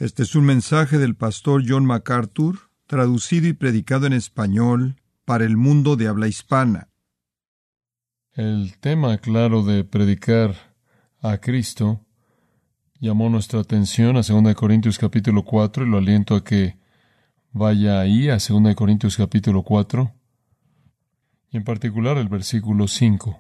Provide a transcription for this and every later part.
Este es un mensaje del pastor John MacArthur, traducido y predicado en español para el mundo de habla hispana. El tema claro de predicar a Cristo llamó nuestra atención a 2 Corintios capítulo 4 y lo aliento a que vaya ahí a 2 Corintios capítulo 4 y en particular el versículo 5.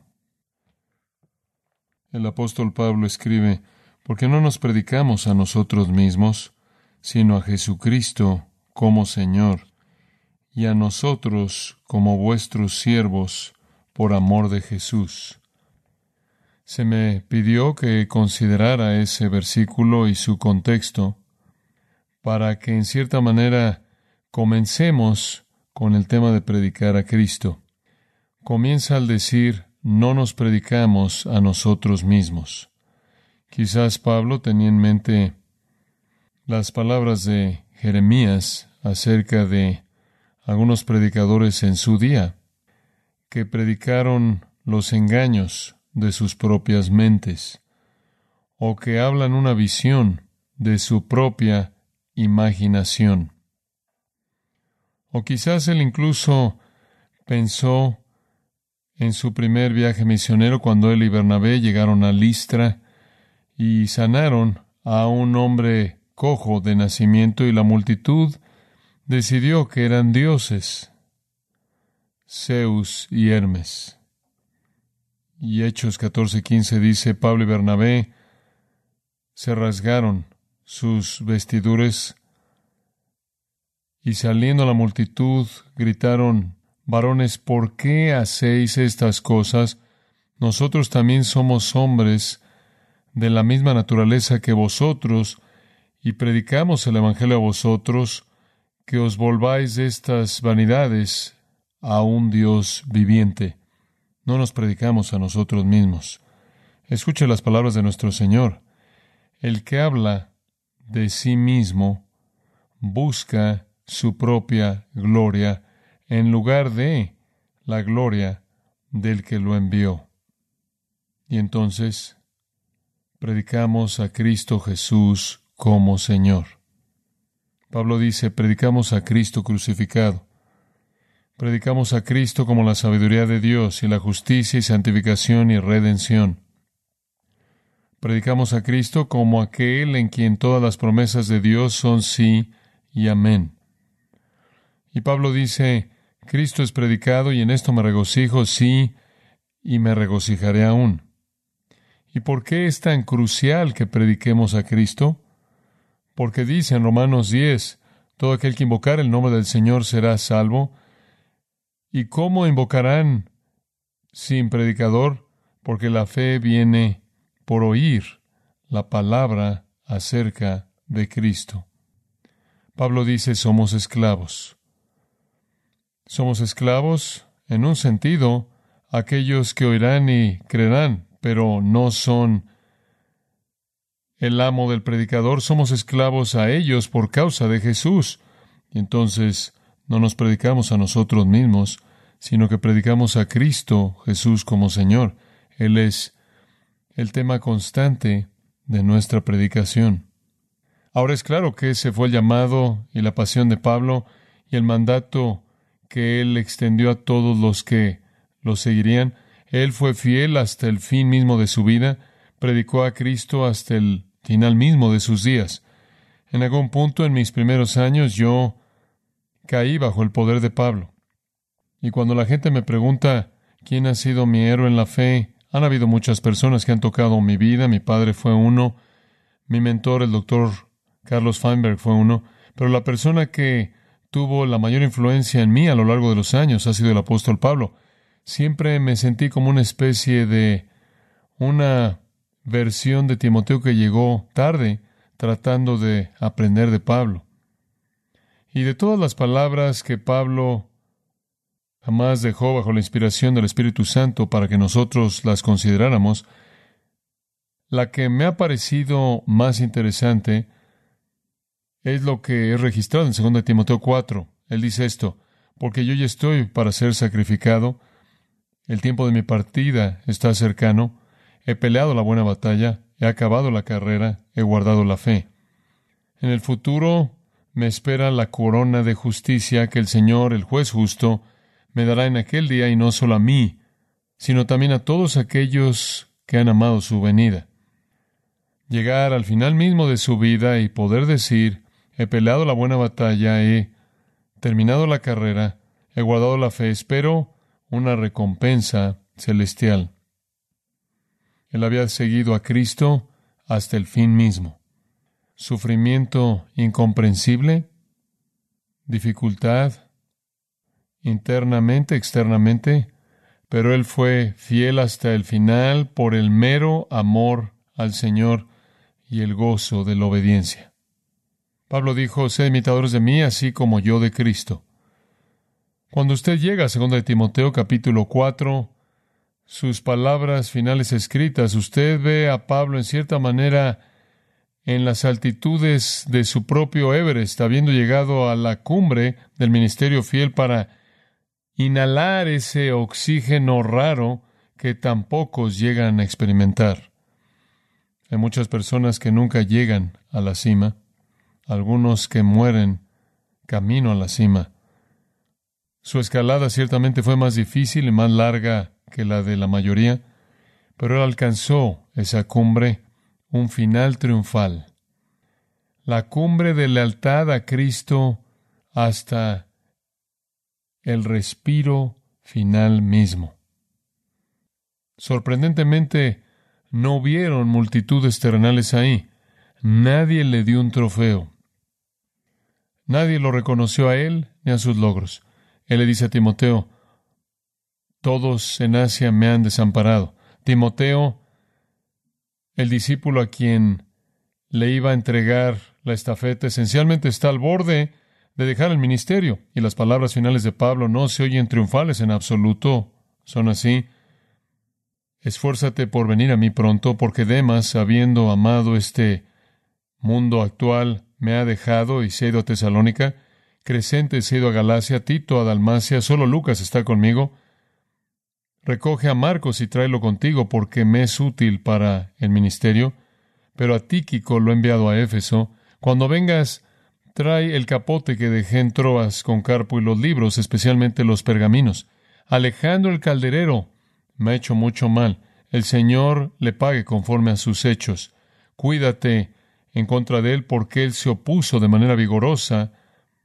El apóstol Pablo escribe: porque no nos predicamos a nosotros mismos, sino a Jesucristo como Señor, y a nosotros como vuestros siervos por amor de Jesús. Se me pidió que considerara ese versículo y su contexto para que en cierta manera comencemos con el tema de predicar a Cristo. Comienza al decir: no nos predicamos a nosotros mismos. Quizás Pablo tenía en mente las palabras de Jeremías acerca de algunos predicadores en su día que predicaron los engaños de sus propias mentes o que hablan una visión de su propia imaginación. O quizás él incluso pensó en su primer viaje misionero cuando él y Bernabé llegaron a Listra y sanaron a un hombre cojo de nacimiento y la multitud decidió que eran dioses, Zeus y Hermes. Y Hechos 14:15 dice: Pablo y Bernabé se rasgaron sus vestiduras y saliendo a la multitud gritaron: varones, ¿por qué hacéis estas cosas? Nosotros también somos hombres de la misma naturaleza que vosotros, y predicamos el Evangelio a vosotros, que os volváis de estas vanidades a un Dios viviente. No nos predicamos a nosotros mismos. Escuche las palabras de nuestro Señor. El que habla de sí mismo busca su propia gloria en lugar de la gloria del que lo envió. Y entonces predicamos a Cristo Jesús como Señor. Pablo dice: predicamos a Cristo crucificado. Predicamos a Cristo como la sabiduría de Dios y la justicia y santificación y redención. Predicamos a Cristo como aquel en quien todas las promesas de Dios son sí y amén. Y Pablo dice: Cristo es predicado y en esto me regocijo, sí, y me regocijaré aún. ¿Y por qué es tan crucial que prediquemos a Cristo? Porque dice en Romanos 10, todo aquel que invocar el nombre del Señor será salvo. ¿Y cómo invocarán sin predicador? Porque la fe viene por oír la palabra acerca de Cristo. Pablo dice: somos esclavos. Somos esclavos, en un sentido, aquellos que oirán y creerán, pero no son el amo del predicador. Somos esclavos a ellos por causa de Jesús. Y entonces no nos predicamos a nosotros mismos, sino que predicamos a Cristo Jesús como Señor. Él es el tema constante de nuestra predicación. Ahora es claro que ese fue el llamado y la pasión de Pablo y el mandato que él extendió a todos los que lo seguirían. Él fue fiel hasta el fin mismo de su vida, predicó a Cristo hasta el final mismo de sus días. En algún punto en mis primeros años yo caí bajo el poder de Pablo. Y cuando la gente me pregunta quién ha sido mi héroe en la fe, han habido muchas personas que han tocado mi vida. Mi padre fue uno, mi mentor, el doctor Carlos Feinberg, fue uno, pero la persona que tuvo la mayor influencia en mí a lo largo de los años ha sido el apóstol Pablo. Siempre me sentí como una especie de una versión de Timoteo que llegó tarde, tratando de aprender de Pablo. Y de todas las palabras que Pablo jamás dejó bajo la inspiración del Espíritu Santo para que nosotros las consideráramos, la que me ha parecido más interesante es lo que es registrado en 2 Timoteo 4. Él dice esto: porque yo ya estoy para ser sacrificado, el tiempo de mi partida está cercano, he peleado la buena batalla, he acabado la carrera, he guardado la fe. En el futuro me espera la corona de justicia que el Señor, el juez justo, me dará en aquel día, y no solo a mí, sino también a todos aquellos que han amado su venida. Llegar al final mismo de su vida y poder decir: he peleado la buena batalla, he terminado la carrera, he guardado la fe, espero una recompensa celestial. Él había seguido a Cristo hasta el fin mismo. Sufrimiento incomprensible, dificultad internamente, externamente, pero Él fue fiel hasta el final por el mero amor al Señor y el gozo de la obediencia. Pablo dijo: sed imitadores de mí, así como yo de Cristo. Cuando usted llega a 2 de Timoteo capítulo 4, sus palabras finales escritas, usted ve a Pablo en cierta manera en las altitudes de su propio Everest, habiendo llegado a la cumbre del ministerio fiel para inhalar ese oxígeno raro que tan pocos llegan a experimentar. Hay muchas personas que nunca llegan a la cima, algunos que mueren camino a la cima. Su escalada ciertamente fue más difícil y más larga que la de la mayoría, pero él alcanzó esa cumbre, un final triunfal. La cumbre de lealtad a Cristo hasta el respiro final mismo. Sorprendentemente, no hubieron multitudes terrenales ahí. Nadie le dio un trofeo. Nadie lo reconoció a él ni a sus logros. Él le dice a Timoteo: todos en Asia me han desamparado. Timoteo, el discípulo a quien le iba a entregar la estafeta, esencialmente está al borde de dejar el ministerio. Y las palabras finales de Pablo no se oyen triunfales en absoluto. Son así: esfuérzate por venir a mí pronto, porque Demas, habiendo amado este mundo actual, me ha dejado y se ha ido a Tesalónica. Crescente se ha ido a Galacia, Tito a Dalmacia, solo Lucas está conmigo. Recoge a Marcos y tráelo contigo, porque me es útil para el ministerio. Pero a Tíquico lo he enviado a Éfeso. Cuando vengas, trae el capote que dejé en Troas con Carpo y los libros, especialmente los pergaminos. Alejandro el calderero me ha hecho mucho mal. El Señor le pague conforme a sus hechos. Cuídate en contra de él, porque él se opuso de manera vigorosa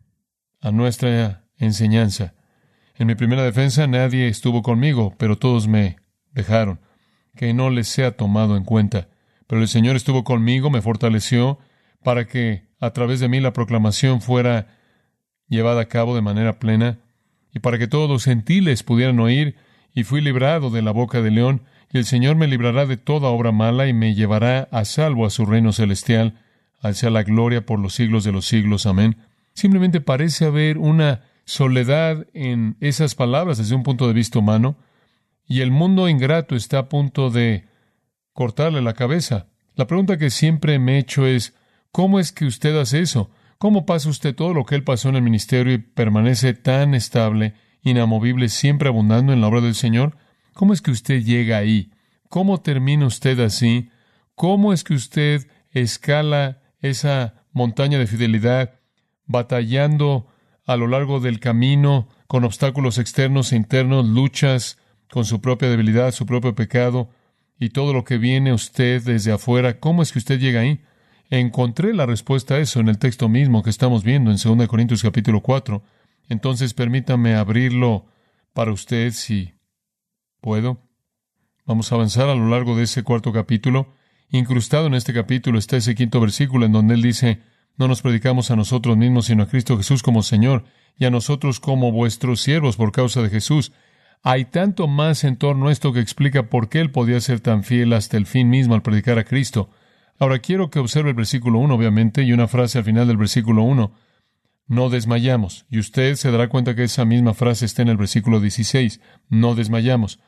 a nuestra enseñanza. En mi primera defensa nadie estuvo conmigo, pero todos me dejaron. Que no les sea tomado en cuenta. Pero el Señor estuvo conmigo, me fortaleció, para que a través de mí la proclamación fuera llevada a cabo de manera plena, y para que todos los gentiles pudieran oír, y fui librado de la boca del león, y el Señor me librará de toda obra mala, y me llevará a salvo a su reino celestial. Al sea la gloria por los siglos de los siglos. Amén. Simplemente parece haber una soledad en esas palabras desde un punto de vista humano, y el mundo ingrato está a punto de cortarle la cabeza. La pregunta que siempre me he hecho es: ¿cómo es que usted hace eso? ¿Cómo pasa usted todo lo que él pasó en el ministerio y permanece tan estable, inamovible, siempre abundando en la obra del Señor? ¿Cómo es que usted llega ahí? ¿Cómo termina usted así? ¿Cómo es que usted escala esa montaña de fidelidad, batallando a lo largo del camino con obstáculos externos e internos, luchas con su propia debilidad, su propio pecado y todo lo que viene usted desde afuera? ¿Cómo es que usted llega ahí? Encontré la respuesta a eso en el texto mismo que estamos viendo en 2 Corintios capítulo 4. Entonces permítame abrirlo para usted si puedo. Vamos a avanzar a lo largo de ese 4 capítulo. Incrustado en este capítulo está ese 5 versículo en donde él dice: no nos predicamos a nosotros mismos, sino a Cristo Jesús como Señor, y a nosotros como vuestros siervos por causa de Jesús. Hay tanto más en torno a esto que explica por qué él podía ser tan fiel hasta el fin mismo al predicar a Cristo. Ahora quiero que observe el versículo 1, obviamente, y una frase al final del versículo 1. No desmayamos. Y usted se dará cuenta que esa misma frase está en el versículo 16. No desmayamos.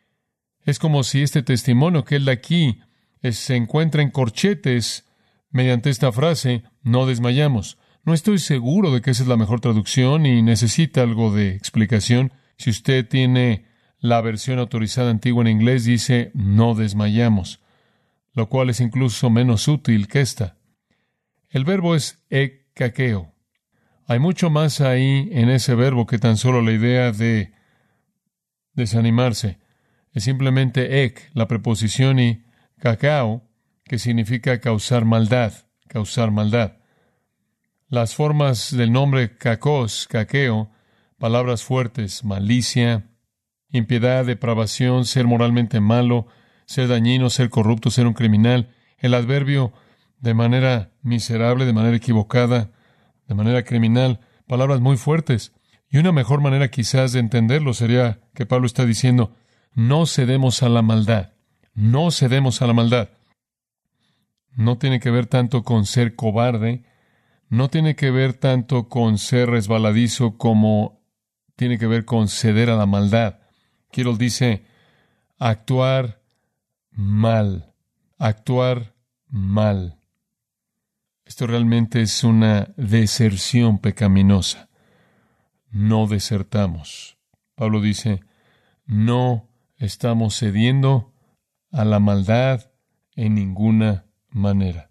Es como si este testimonio que él da aquí se encuentra en corchetes mediante esta frase: no desmayamos. No estoy seguro de que esa es la mejor traducción y necesita algo de explicación. Si usted tiene la versión autorizada antigua en inglés, dice no desmayamos, lo cual es incluso menos útil que esta. El verbo es ekkakeo. Hay mucho más ahí en ese verbo que tan solo la idea de desanimarse. Es simplemente ek, la preposición, y kakao, que significa causar maldad, causar maldad. Las formas del nombre kakos, kakeo, palabras fuertes, malicia, impiedad, depravación, ser moralmente malo, ser dañino, ser corrupto, ser un criminal. El adverbio de manera miserable, de manera equivocada, de manera criminal, palabras muy fuertes. Y una mejor manera quizás de entenderlo sería que Pablo está diciendo, no cedemos a la maldad, no cedemos a la maldad. No tiene que ver tanto con ser cobarde, no tiene que ver tanto con ser resbaladizo como tiene que ver con ceder a la maldad. Quiero dice, actuar mal, actuar mal. Esto realmente es una deserción pecaminosa. No desertamos. Pablo dice, no estamos cediendo a la maldad en ninguna manera.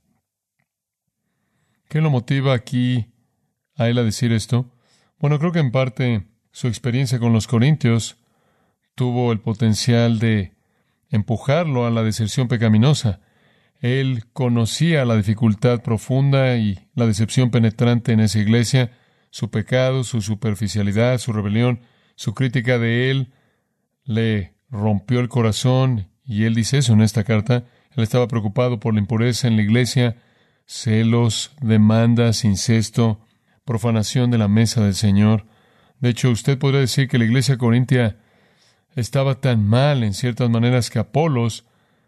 ¿Qué lo motiva aquí a él a decir esto? Bueno, creo que en parte su experiencia con los corintios tuvo el potencial de empujarlo a la deserción pecaminosa. Él conocía la dificultad profunda y la decepción penetrante en esa iglesia, su pecado, su superficialidad, su rebelión, su crítica de él le rompió el corazón, y él dice eso en esta carta. Él estaba preocupado por la impureza en la iglesia, celos, demandas, incesto, profanación de la mesa del Señor. De hecho, usted podría decir que la iglesia corintia estaba tan mal en ciertas maneras que Apolos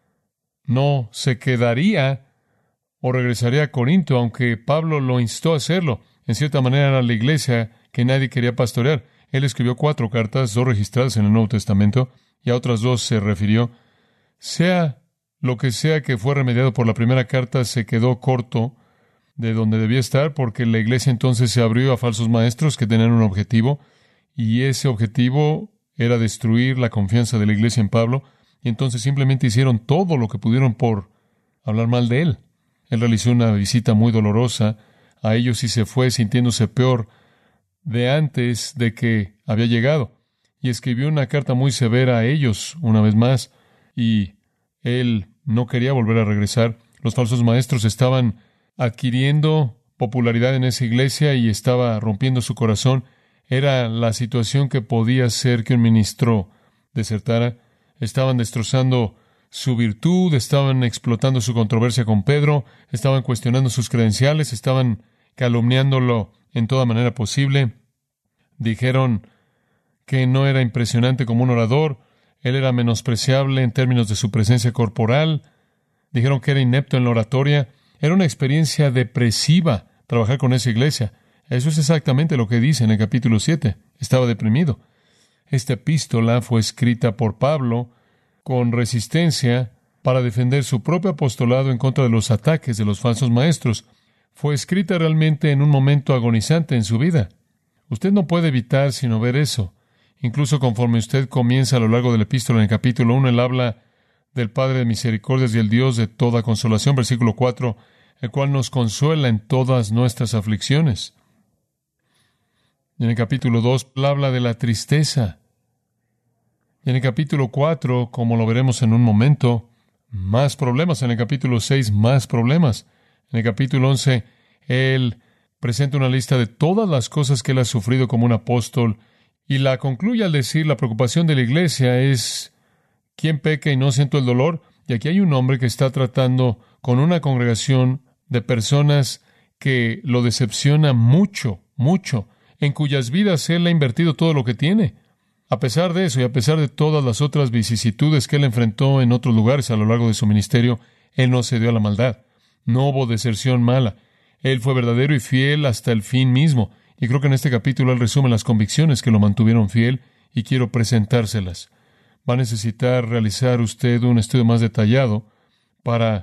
no se quedaría o regresaría a Corinto, aunque Pablo lo instó a hacerlo. En cierta manera era la iglesia que nadie quería pastorear. Él escribió 4 cartas, 2 registradas en el Nuevo Testamento, y a otras 2 se refirió. Sea lo que sea que fue remediado por la primera carta, se quedó corto de donde debía estar, porque la iglesia entonces se abrió a falsos maestros que tenían un objetivo, y ese objetivo era destruir la confianza de la iglesia en Pablo, y entonces simplemente hicieron todo lo que pudieron por hablar mal de él. Él realizó una visita muy dolorosa a ellos y se fue sintiéndose peor de antes de que había llegado, y escribió una carta muy severa a ellos una vez más, y él no quería volver a regresar. Los falsos maestros estaban adquiriendo popularidad en esa iglesia y estaba rompiendo su corazón. Era la situación que podía hacer que un ministro desertara. Estaban destrozando su virtud, estaban explotando su controversia con Pedro, estaban cuestionando sus credenciales, estaban calumniándolo en toda manera posible. Dijeron que no era impresionante como un orador, él era menospreciable en términos de su presencia corporal. Dijeron que era inepto en la oratoria. Era una experiencia depresiva trabajar con esa iglesia. Eso es exactamente lo que dice en el capítulo 7. Estaba deprimido. Esta epístola fue escrita por Pablo con resistencia para defender su propio apostolado en contra de los ataques de los falsos maestros. Fue escrita realmente en un momento agonizante en su vida. Usted no puede evitar sino ver eso. Incluso conforme usted comienza a lo largo de la epístola en el capítulo 1, él habla del Padre de misericordias y el Dios de toda consolación, versículo 4, el cual nos consuela en todas nuestras aflicciones. Y en el capítulo 2 habla de la tristeza. Y en el capítulo 4, como lo veremos en un momento, más problemas. En el capítulo 6, más problemas. En el capítulo 11, él presenta una lista de todas las cosas que él ha sufrido como un apóstol y la concluye al decir la preocupación de la iglesia es ¿quién peca y no siento el dolor? Y aquí hay un hombre que está tratando con una congregación de personas que lo decepciona mucho, mucho, en cuyas vidas él ha invertido todo lo que tiene. A pesar de eso y a pesar de todas las otras vicisitudes que él enfrentó en otros lugares a lo largo de su ministerio, él no cedió a la maldad. No hubo deserción mala. Él fue verdadero y fiel hasta el fin mismo. Y creo que en este capítulo él resume las convicciones que lo mantuvieron fiel y quiero presentárselas. Va a necesitar realizar usted un estudio más detallado para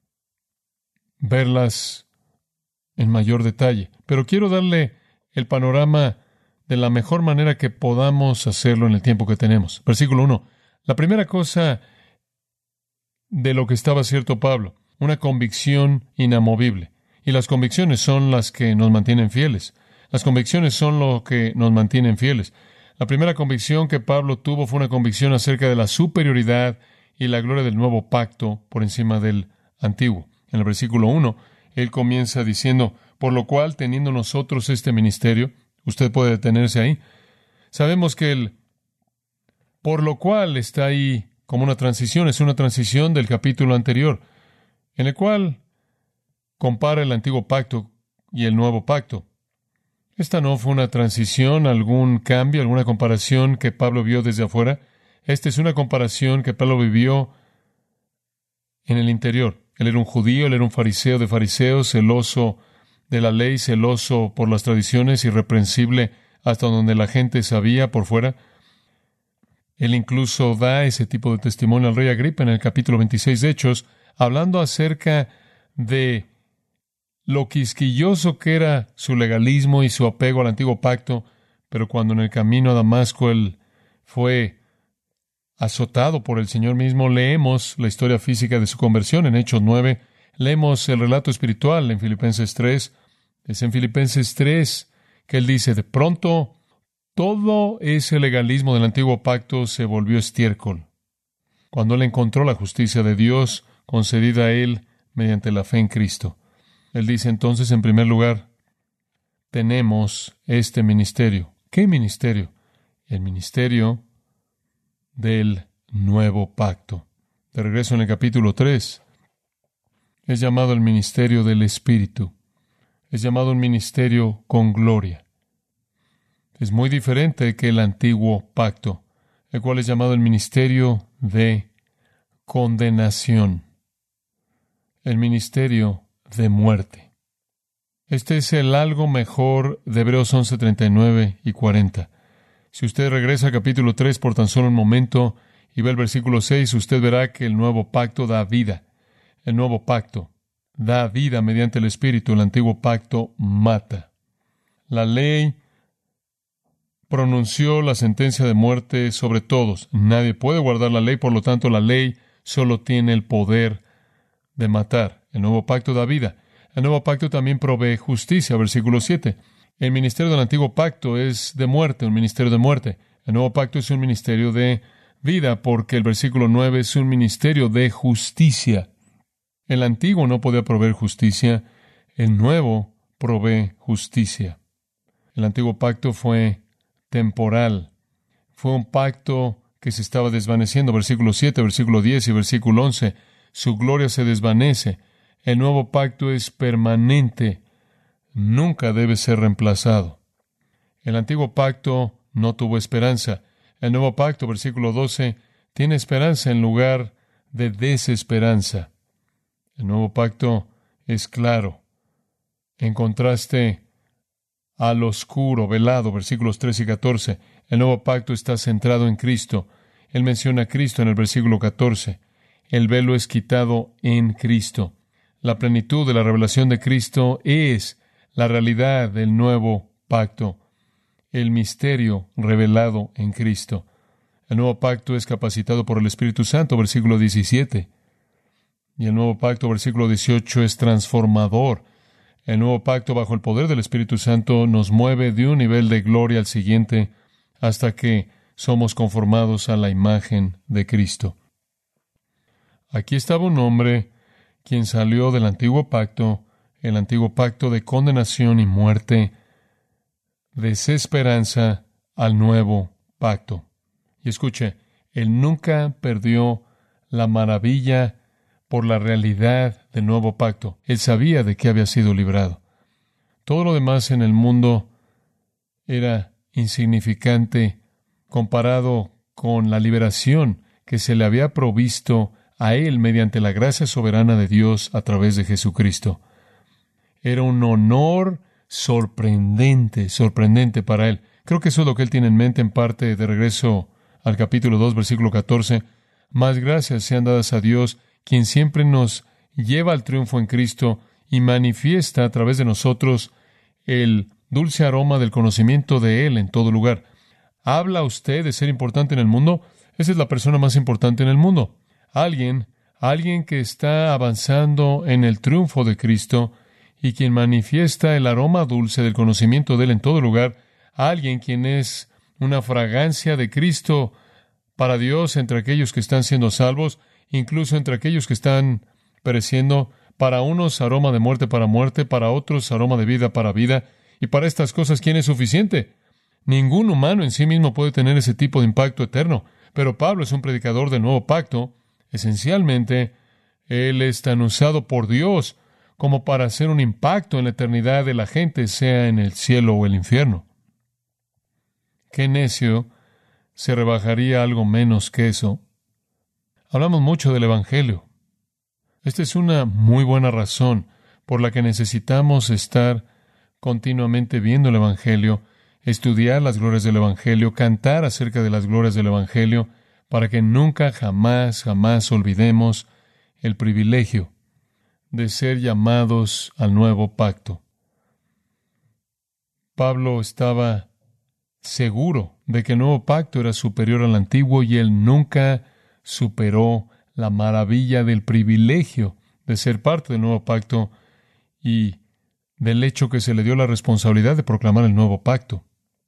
verlas en mayor detalle. Pero quiero darle el panorama de la mejor manera que podamos hacerlo en el tiempo que tenemos. Versículo 1. La primera cosa de lo que estaba cierto Pablo, una convicción inamovible. Y las convicciones son las que nos mantienen fieles. Las convicciones son lo que nos mantienen fieles. La primera convicción que Pablo tuvo fue una convicción acerca de la superioridad y la gloria del nuevo pacto por encima del antiguo. En el versículo 1, él comienza diciendo, por lo cual, teniendo nosotros este ministerio, usted puede detenerse ahí. Sabemos que el por lo cual está ahí como una transición, es una transición del capítulo anterior, en el cual compara el antiguo pacto y el nuevo pacto. Esta no fue una transición, algún cambio, alguna comparación que Pablo vio desde afuera. Esta es una comparación que Pablo vivió en el interior. Él era un judío, él era un fariseo de fariseos, celoso de la ley, celoso por las tradiciones, irreprensible hasta donde la gente sabía por fuera. Él incluso da ese tipo de testimonio al rey Agripa en el capítulo 26 de Hechos, hablando acerca de lo quisquilloso que era su legalismo y su apego al antiguo pacto, pero cuando en el camino a Damasco él fue azotado por el Señor mismo, leemos la historia física de su conversión en Hechos 9, leemos el relato espiritual en Filipenses 3, es en Filipenses 3 que él dice, de pronto todo ese legalismo del antiguo pacto se volvió estiércol, cuando él encontró la justicia de Dios concedida a él mediante la fe en Cristo. Él dice entonces, en primer lugar, tenemos este ministerio. ¿Qué ministerio? El ministerio del nuevo pacto. De regreso en el capítulo 3, es llamado el ministerio del Espíritu. Es llamado un ministerio con gloria. Es muy diferente que el antiguo pacto, el cual es llamado el ministerio de condenación. El ministerio de muerte. Este es el algo mejor de Hebreos 11, 39 y 40. Si usted regresa al capítulo 3 por tan solo un momento y ve el versículo 6, usted verá que el nuevo pacto da vida. El nuevo pacto da vida mediante el Espíritu. El antiguo pacto mata. La ley pronunció la sentencia de muerte sobre todos. Nadie puede guardar la ley, por lo tanto la ley solo tiene el poder de matar. El nuevo pacto da vida. El nuevo pacto también provee justicia. Versículo 7. El ministerio del antiguo pacto es de muerte, un ministerio de muerte. El nuevo pacto es un ministerio de vida, porque el versículo 9 es un ministerio de justicia. El antiguo no podía proveer justicia, el nuevo provee justicia. El antiguo pacto fue temporal. Fue un pacto que se estaba desvaneciendo. Versículo 7, versículo 10 y versículo 11. Su gloria se desvanece. El nuevo pacto es permanente. Nunca debe ser reemplazado. El antiguo pacto no tuvo esperanza. El nuevo pacto, versículo 12, tiene esperanza en lugar de desesperanza. El nuevo pacto es claro, en contraste al oscuro, velado, versículos 13 y 14. El nuevo pacto está centrado en Cristo. Él menciona a Cristo en el versículo 14. El velo es quitado en Cristo. La plenitud de la revelación de Cristo es la realidad del nuevo pacto, el misterio revelado en Cristo. El nuevo pacto es capacitado por el Espíritu Santo, versículo 17. Y el nuevo pacto, versículo 18, es transformador. El nuevo pacto, bajo el poder del Espíritu Santo, nos mueve de un nivel de gloria al siguiente hasta que somos conformados a la imagen de Cristo. Aquí estaba un hombre quien salió del antiguo pacto, el antiguo pacto de condenación y muerte, desesperanza, al nuevo pacto. Y escuche, él nunca perdió la maravilla por la realidad del nuevo pacto. Él sabía de qué había sido librado. Todo lo demás en el mundo era insignificante comparado con la liberación que se le había provisto a él mediante la gracia soberana de Dios a través de Jesucristo. Era un honor sorprendente para él. Creo que eso es lo que él tiene en mente en parte de regreso al capítulo 2, versículo 14. Más gracias sean dadas a Dios, quien siempre nos lleva al triunfo en Cristo y manifiesta a través de nosotros el dulce aroma del conocimiento de Él en todo lugar. ¿Habla usted de ser importante en el mundo? Esa es la persona más importante en el mundo. Alguien que está avanzando en el triunfo de Cristo y quien manifiesta el aroma dulce del conocimiento de Él en todo lugar, alguien quien es una fragancia de Cristo para Dios entre aquellos que están siendo salvos, incluso entre aquellos que están pereciendo, para unos aroma de muerte, para otros aroma de vida para vida, y para estas cosas, ¿quién es suficiente? Ningún humano en sí mismo puede tener ese tipo de impacto eterno, pero Pablo es un predicador del nuevo pacto. Esencialmente, él es tan usado por Dios como para hacer un impacto en la eternidad de la gente, sea en el cielo o el infierno. ¿Qué necio se rebajaría algo menos que eso? Hablamos mucho del Evangelio. Esta es una muy buena razón por la que necesitamos estar continuamente viendo el Evangelio, estudiar las glorias del Evangelio, cantar acerca de las glorias del Evangelio, para que nunca, jamás olvidemos el privilegio de ser llamados al nuevo pacto. Pablo estaba seguro de que el nuevo pacto era superior al antiguo y él nunca superó la maravilla del privilegio de ser parte del nuevo pacto y del hecho que se le dio la responsabilidad de proclamar el nuevo pacto.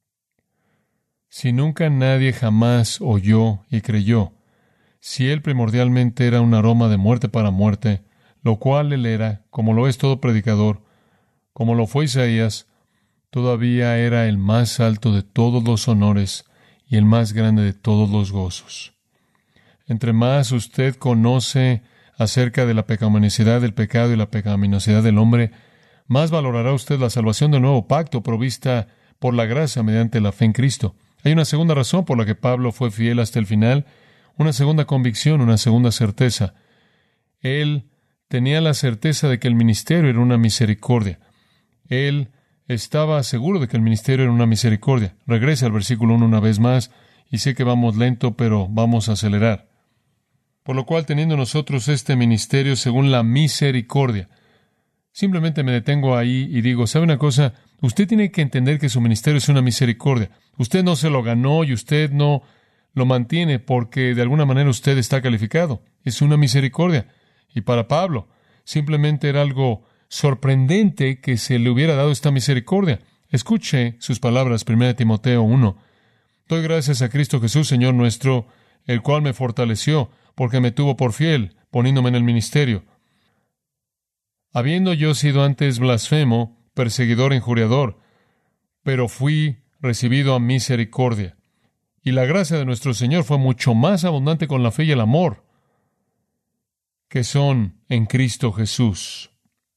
Si nunca nadie jamás oyó y creyó, si él primordialmente era un aroma de muerte para muerte, lo cual él era, como lo es todo predicador, como lo fue Isaías, todavía era el más alto de todos los honores y el más grande de todos los gozos. Entre más usted conoce acerca de la pecaminosidad del pecado y la pecaminosidad del hombre, más valorará usted la salvación del nuevo pacto provista por la gracia mediante la fe en Cristo. Hay una segunda razón por la que Pablo fue fiel hasta el final, una segunda convicción, una segunda certeza. Él tenía la certeza de que el ministerio era una misericordia. Él estaba seguro de que el ministerio era una misericordia. Regrese al versículo 1 una vez más, y sé que vamos lento, pero vamos a acelerar. Por lo cual, teniendo nosotros este ministerio según la misericordia, simplemente me detengo ahí y digo, ¿sabe una cosa? Usted tiene que entender que su ministerio es una misericordia. Usted no se lo ganó y usted no lo mantiene porque de alguna manera usted está calificado. Es una misericordia. Y para Pablo, simplemente era algo sorprendente que se le hubiera dado esta misericordia. Escuche sus palabras, 1 Timoteo 1. Doy gracias a Cristo Jesús, Señor nuestro, el cual me fortaleció, porque me tuvo por fiel, poniéndome en el ministerio. Habiendo yo sido antes blasfemo, perseguidor e injuriador, pero fui recibido a misericordia. Y la gracia de nuestro Señor fue mucho más abundante con la fe y el amor que son en Cristo Jesús.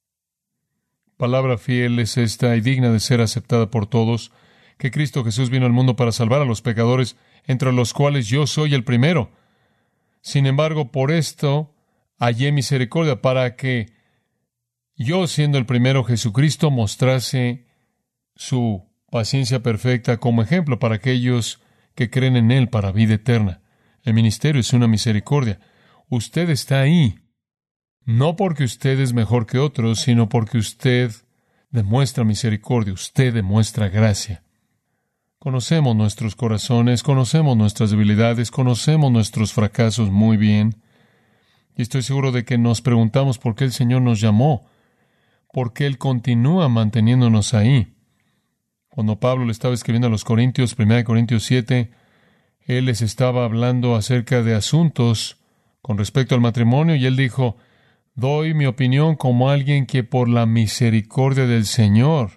Palabra fiel es esta y digna de ser aceptada por todos, que Cristo Jesús vino al mundo para salvar a los pecadores, entre los cuales yo soy el primero. Sin embargo, por esto hallé misericordia, para que yo, siendo el primero, Jesucristo mostrase su paciencia perfecta como ejemplo para aquellos que creen en Él para vida eterna. El ministerio es una misericordia. Usted está ahí, no porque usted es mejor que otros, sino porque usted demuestra misericordia, usted demuestra gracia. Conocemos nuestros corazones, conocemos nuestras debilidades, conocemos nuestros fracasos muy bien. Y estoy seguro de que nos preguntamos por qué el Señor nos llamó, por qué Él continúa manteniéndonos ahí. Cuando Pablo le estaba escribiendo a los Corintios, 1 Corintios 7, él les estaba hablando acerca de asuntos con respecto al matrimonio, y él dijo, doy mi opinión como alguien que por la misericordia del Señor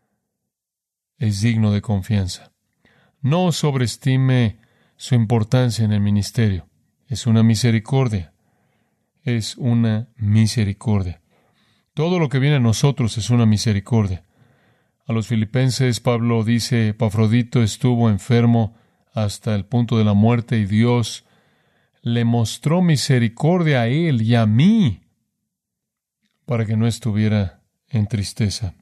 es digno de confianza. No sobreestime su importancia en el ministerio. Es una misericordia. Es una misericordia. Todo lo que viene a nosotros es una misericordia. A los filipenses, Pablo dice, Epafrodito estuvo enfermo hasta el punto de la muerte y Dios le mostró misericordia a él y a mí para que no estuviera en tristeza.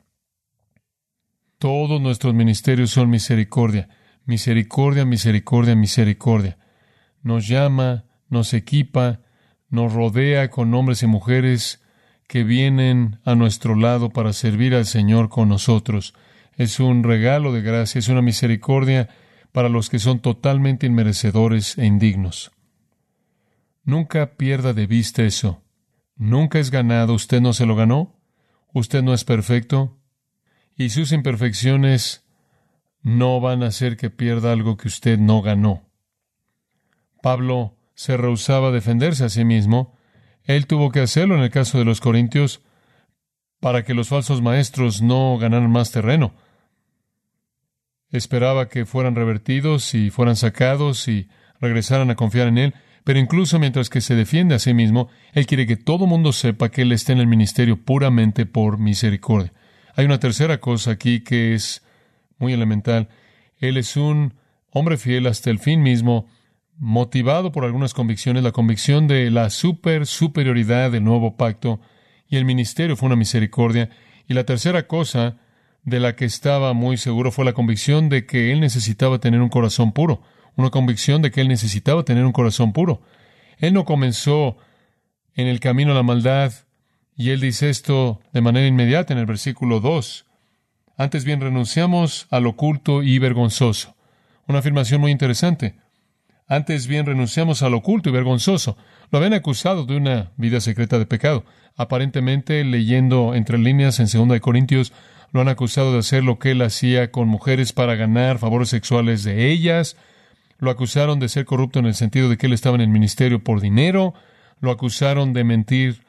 Todos nuestros ministerios son misericordia. Misericordia, misericordia, misericordia. Nos llama, nos equipa, nos rodea con hombres y mujeres que vienen a nuestro lado para servir al Señor con nosotros. Es un regalo de gracia, es una misericordia para los que son totalmente inmerecedores e indignos. Nunca pierda de vista eso. Nunca es ganado, usted no se lo ganó. Usted no es perfecto y sus imperfecciones no van a hacer que pierda algo que usted no ganó. Pablo se rehusaba a defenderse a sí mismo. Él tuvo que hacerlo en el caso de los corintios para que los falsos maestros no ganaran más terreno. Esperaba que fueran revertidos y fueran sacados y regresaran a confiar en Él, pero incluso mientras que se defiende a sí mismo, Él quiere que todo mundo sepa que Él está en el ministerio puramente por misericordia. Hay una tercera cosa aquí que es muy elemental. Él es un hombre fiel hasta el fin mismo, motivado por algunas convicciones, la convicción de la superioridad del nuevo pacto, y el ministerio fue una misericordia. Y la tercera cosa de la que estaba muy seguro fue la convicción de que él necesitaba tener un corazón puro, una convicción de que él necesitaba tener un corazón puro. Él no comenzó en el camino a la maldad, y él dice esto de manera inmediata en el versículo 2. Antes bien renunciamos al oculto y vergonzoso. Una afirmación muy interesante. Antes bien renunciamos al oculto y vergonzoso. Lo habían acusado de una vida secreta de pecado. Aparentemente, leyendo entre líneas en 2 Corintios, lo han acusado de hacer lo que él hacía con mujeres para ganar favores sexuales de ellas. Lo acusaron de ser corrupto en el sentido de que él estaba en el ministerio por dinero. Lo acusaron de mentir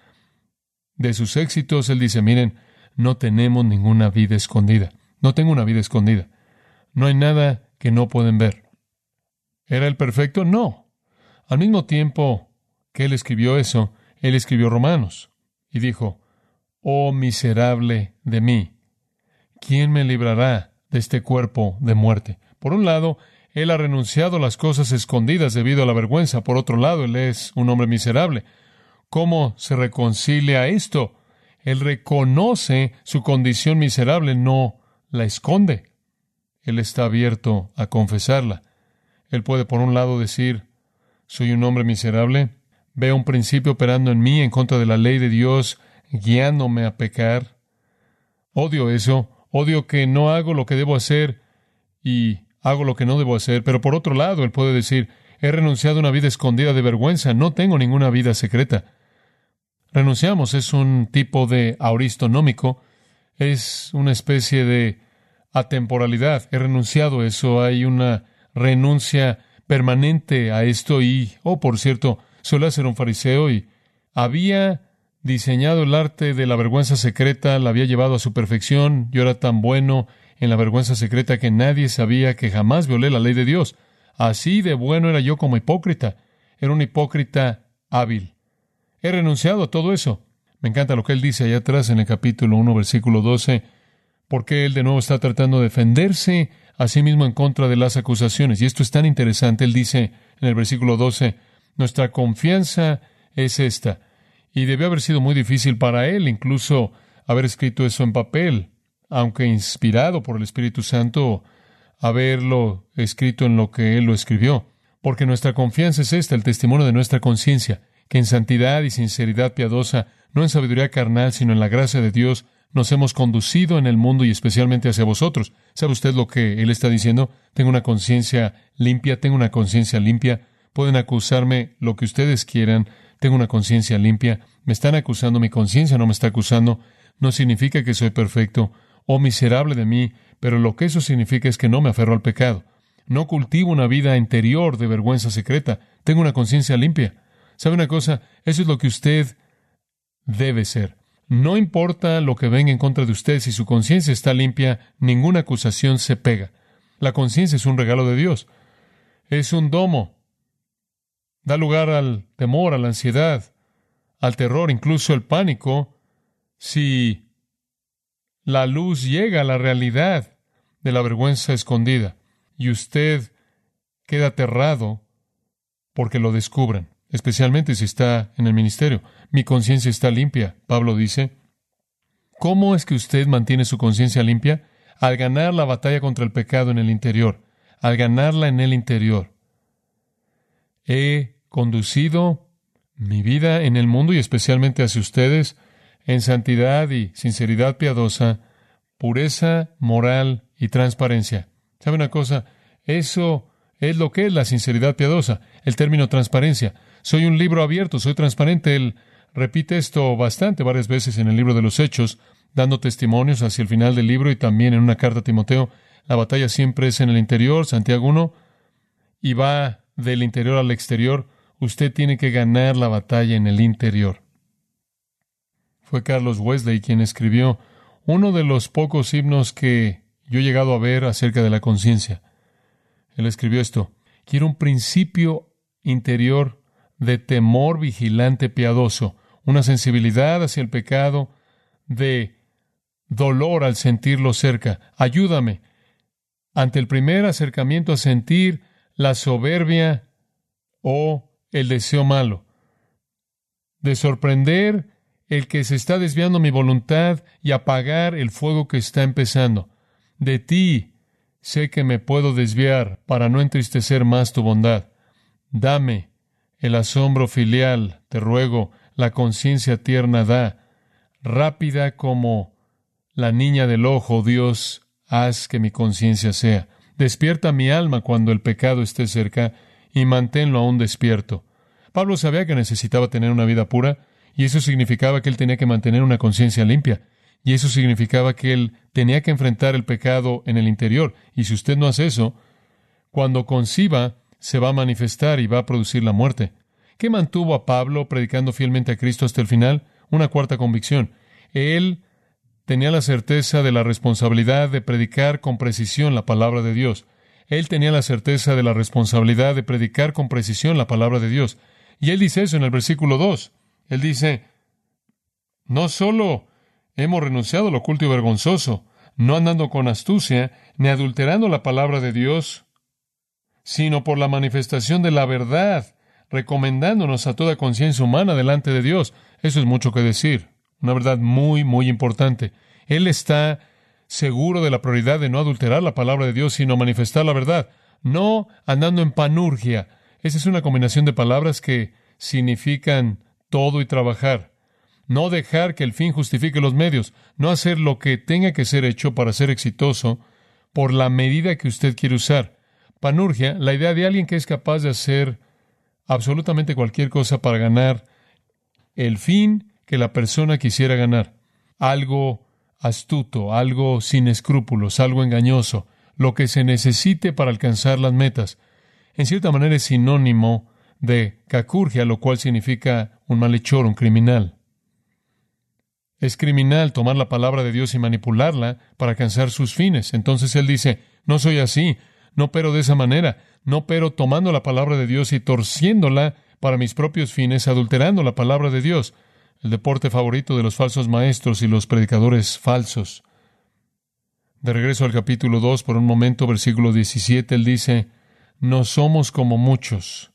de sus éxitos. Él dice, miren, no tenemos ninguna vida escondida. No tengo una vida escondida. No hay nada que no pueden ver. ¿Era él perfecto? No. Al mismo tiempo que él escribió eso, él escribió Romanos y dijo, oh miserable de mí, ¿quién me librará de este cuerpo de muerte? Por un lado, él ha renunciado a las cosas escondidas debido a la vergüenza. Por otro lado, él es un hombre miserable. ¿Cómo se reconcilia esto? Él reconoce su condición miserable, no la esconde. Él está abierto a confesarla. Él puede, por un lado, decir, soy un hombre miserable, veo un principio operando en mí en contra de la ley de Dios, guiándome a pecar. Odio eso, odio que no hago lo que debo hacer y hago lo que no debo hacer. Pero por otro lado, él puede decir, he renunciado a una vida escondida de vergüenza, no tengo ninguna vida secreta. Renunciamos, es un tipo de auristo-nómico, es una especie de atemporalidad. He renunciado a eso, hay una renuncia permanente a esto y, por cierto, suele ser un fariseo y había diseñado el arte de la vergüenza secreta, la había llevado a su perfección. Yo era tan bueno en la vergüenza secreta que nadie sabía que jamás violé la ley de Dios. Así de bueno era yo como hipócrita. Era un hipócrita hábil. He renunciado a todo eso. Me encanta lo que él dice allá atrás en el capítulo 1, versículo 12, porque él de nuevo está tratando de defenderse a sí mismo en contra de las acusaciones. Y esto es tan interesante. Él dice en el versículo 12, nuestra confianza es esta. Y debió haber sido muy difícil para él incluso haber escrito eso en papel, aunque inspirado por el Espíritu Santo, haberlo escrito en lo que él lo escribió. Porque nuestra confianza es esta, el testimonio de nuestra conciencia, que en santidad y sinceridad piadosa, no en sabiduría carnal, sino en la gracia de Dios, nos hemos conducido en el mundo y especialmente hacia vosotros. ¿Sabe usted lo que él está diciendo? Tengo una conciencia limpia, tengo una conciencia limpia. Pueden acusarme lo que ustedes quieran, tengo una conciencia limpia. Me están acusando, mi conciencia no me está acusando. No significa que soy perfecto o miserable de mí, pero lo que eso significa es que no me aferro al pecado. No cultivo una vida interior de vergüenza secreta. Tengo una conciencia limpia. ¿Sabe una cosa? Eso es lo que usted debe ser. No importa lo que venga en contra de usted, si su conciencia está limpia, ninguna acusación se pega. La conciencia es un regalo de Dios. Es un domo. Da lugar al temor, a la ansiedad, al terror, incluso el pánico, si la luz llega a la realidad de la vergüenza escondida y usted queda aterrado porque lo descubran, especialmente si está en el ministerio. Mi conciencia está limpia, Pablo dice. ¿Cómo es que usted mantiene su conciencia limpia? Al ganar la batalla contra el pecado en el interior, al ganarla en el interior. He conducido mi vida en el mundo y especialmente hacia ustedes en santidad y sinceridad piadosa, pureza moral y transparencia. ¿Sabe una cosa? Eso es lo que es la sinceridad piadosa, el término transparencia. Soy un libro abierto, soy transparente. El repite esto varias veces en el libro de los Hechos, dando testimonios hacia el final del libro y también en una carta a Timoteo. La batalla siempre es en el interior, Santiago 1, y va del interior al exterior. Usted tiene que ganar la batalla en el interior. Fue Carlos Wesley quien escribió uno de los pocos himnos que yo he llegado a ver acerca de la conciencia. Él escribió esto: quiero un principio interior de temor vigilante piadoso, una sensibilidad hacia el pecado, de dolor al sentirlo cerca. Ayúdame ante el primer acercamiento a sentir la soberbia o el deseo malo, de sorprender el que se está desviando mi voluntad y apagar el fuego que está empezando. De ti sé que me puedo desviar para no entristecer más tu bondad. Dame el asombro filial, te ruego, la conciencia tierna da, rápida como la niña del ojo, Dios, haz que mi conciencia sea. Despierta mi alma cuando el pecado esté cerca y manténlo aún despierto. Pablo sabía que necesitaba tener una vida pura, y eso significaba que él tenía que mantener una conciencia limpia, y eso significaba que él tenía que enfrentar el pecado en el interior. Y si usted no hace eso, cuando conciba, se va a manifestar y va a producir la muerte. ¿Qué mantuvo a Pablo predicando fielmente a Cristo hasta el final? Una cuarta convicción. Él tenía la certeza de la responsabilidad de predicar con precisión la palabra de Dios. Él tenía la certeza de la responsabilidad de predicar con precisión la palabra de Dios. Y él dice eso en el versículo 2. Él dice, no solo hemos renunciado al oculto y vergonzoso, no andando con astucia, ni adulterando la palabra de Dios, sino por la manifestación de la verdad, recomendándonos a toda conciencia humana delante de Dios. Eso es mucho que decir. Una verdad muy, muy importante. Él está seguro de la prioridad de no adulterar la palabra de Dios, sino manifestar la verdad. No andando en panurgia. Esa es una combinación de palabras que significan todo y trabajar. No dejar que el fin justifique los medios. No hacer lo que tenga que ser hecho para ser exitoso por la medida que usted quiere usar. Panurgia, la idea de alguien que es capaz de hacer absolutamente cualquier cosa para ganar el fin que la persona quisiera ganar. Algo astuto, algo sin escrúpulos, algo engañoso, lo que se necesite para alcanzar las metas. En cierta manera es sinónimo de cacurgia, lo cual significa un malhechor, un criminal. Es criminal tomar la palabra de Dios y manipularla para alcanzar sus fines. Entonces él dice, no soy así, no opero de esa manera, no opero tomando la palabra de Dios y torciéndola para mis propios fines, adulterando la palabra de Dios. El deporte favorito de los falsos maestros y los predicadores falsos. De regreso al capítulo 2, por un momento, versículo 17, él dice, no somos como muchos,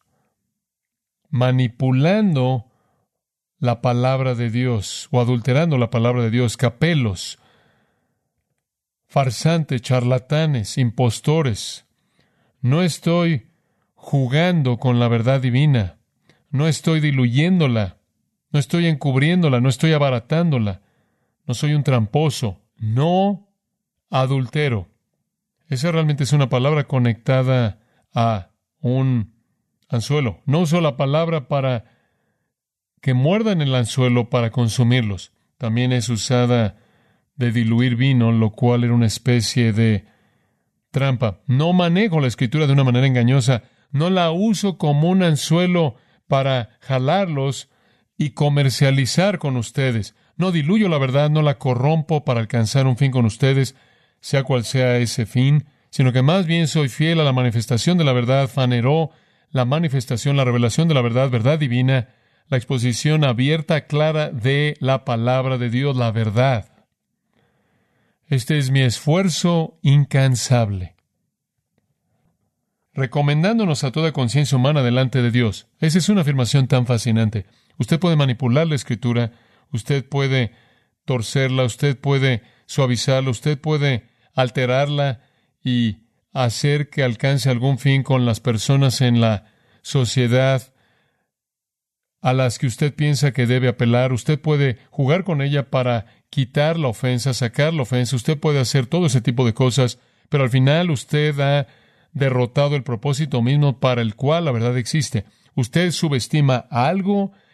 manipulando la palabra de Dios o adulterando la palabra de Dios, capelos, farsantes, charlatanes, impostores. No estoy jugando con la verdad divina, no estoy diluyéndola, no estoy encubriéndola, no estoy abaratándola, no soy un tramposo, no adultero. Esa realmente es una palabra conectada a un anzuelo. No uso la palabra para que muerdan el anzuelo para consumirlos. También es usada de diluir vino, lo cual era una especie de trampa. No manejo la Escritura de una manera engañosa. No la uso como un anzuelo para jalarlos y comercializar con ustedes. No diluyo la verdad, no la corrompo para alcanzar un fin con ustedes, sea cual sea ese fin, sino que más bien soy fiel a la manifestación de la verdad, faneró la manifestación, la revelación de la verdad, verdad divina, la exposición abierta, clara de la palabra de Dios, la verdad. Este es mi esfuerzo incansable, recomendándonos a toda conciencia humana delante de Dios. Esa es una afirmación tan fascinante. Usted puede manipular la Escritura, usted puede torcerla, usted puede suavizarla, usted puede alterarla y hacer que alcance algún fin con las personas en la sociedad a las que usted piensa que debe apelar. Usted puede jugar con ella para quitar la ofensa, sacar la ofensa. Usted puede hacer todo ese tipo de cosas, pero al final usted ha derrotado el propósito mismo para el cual la verdad existe. Usted subestima algo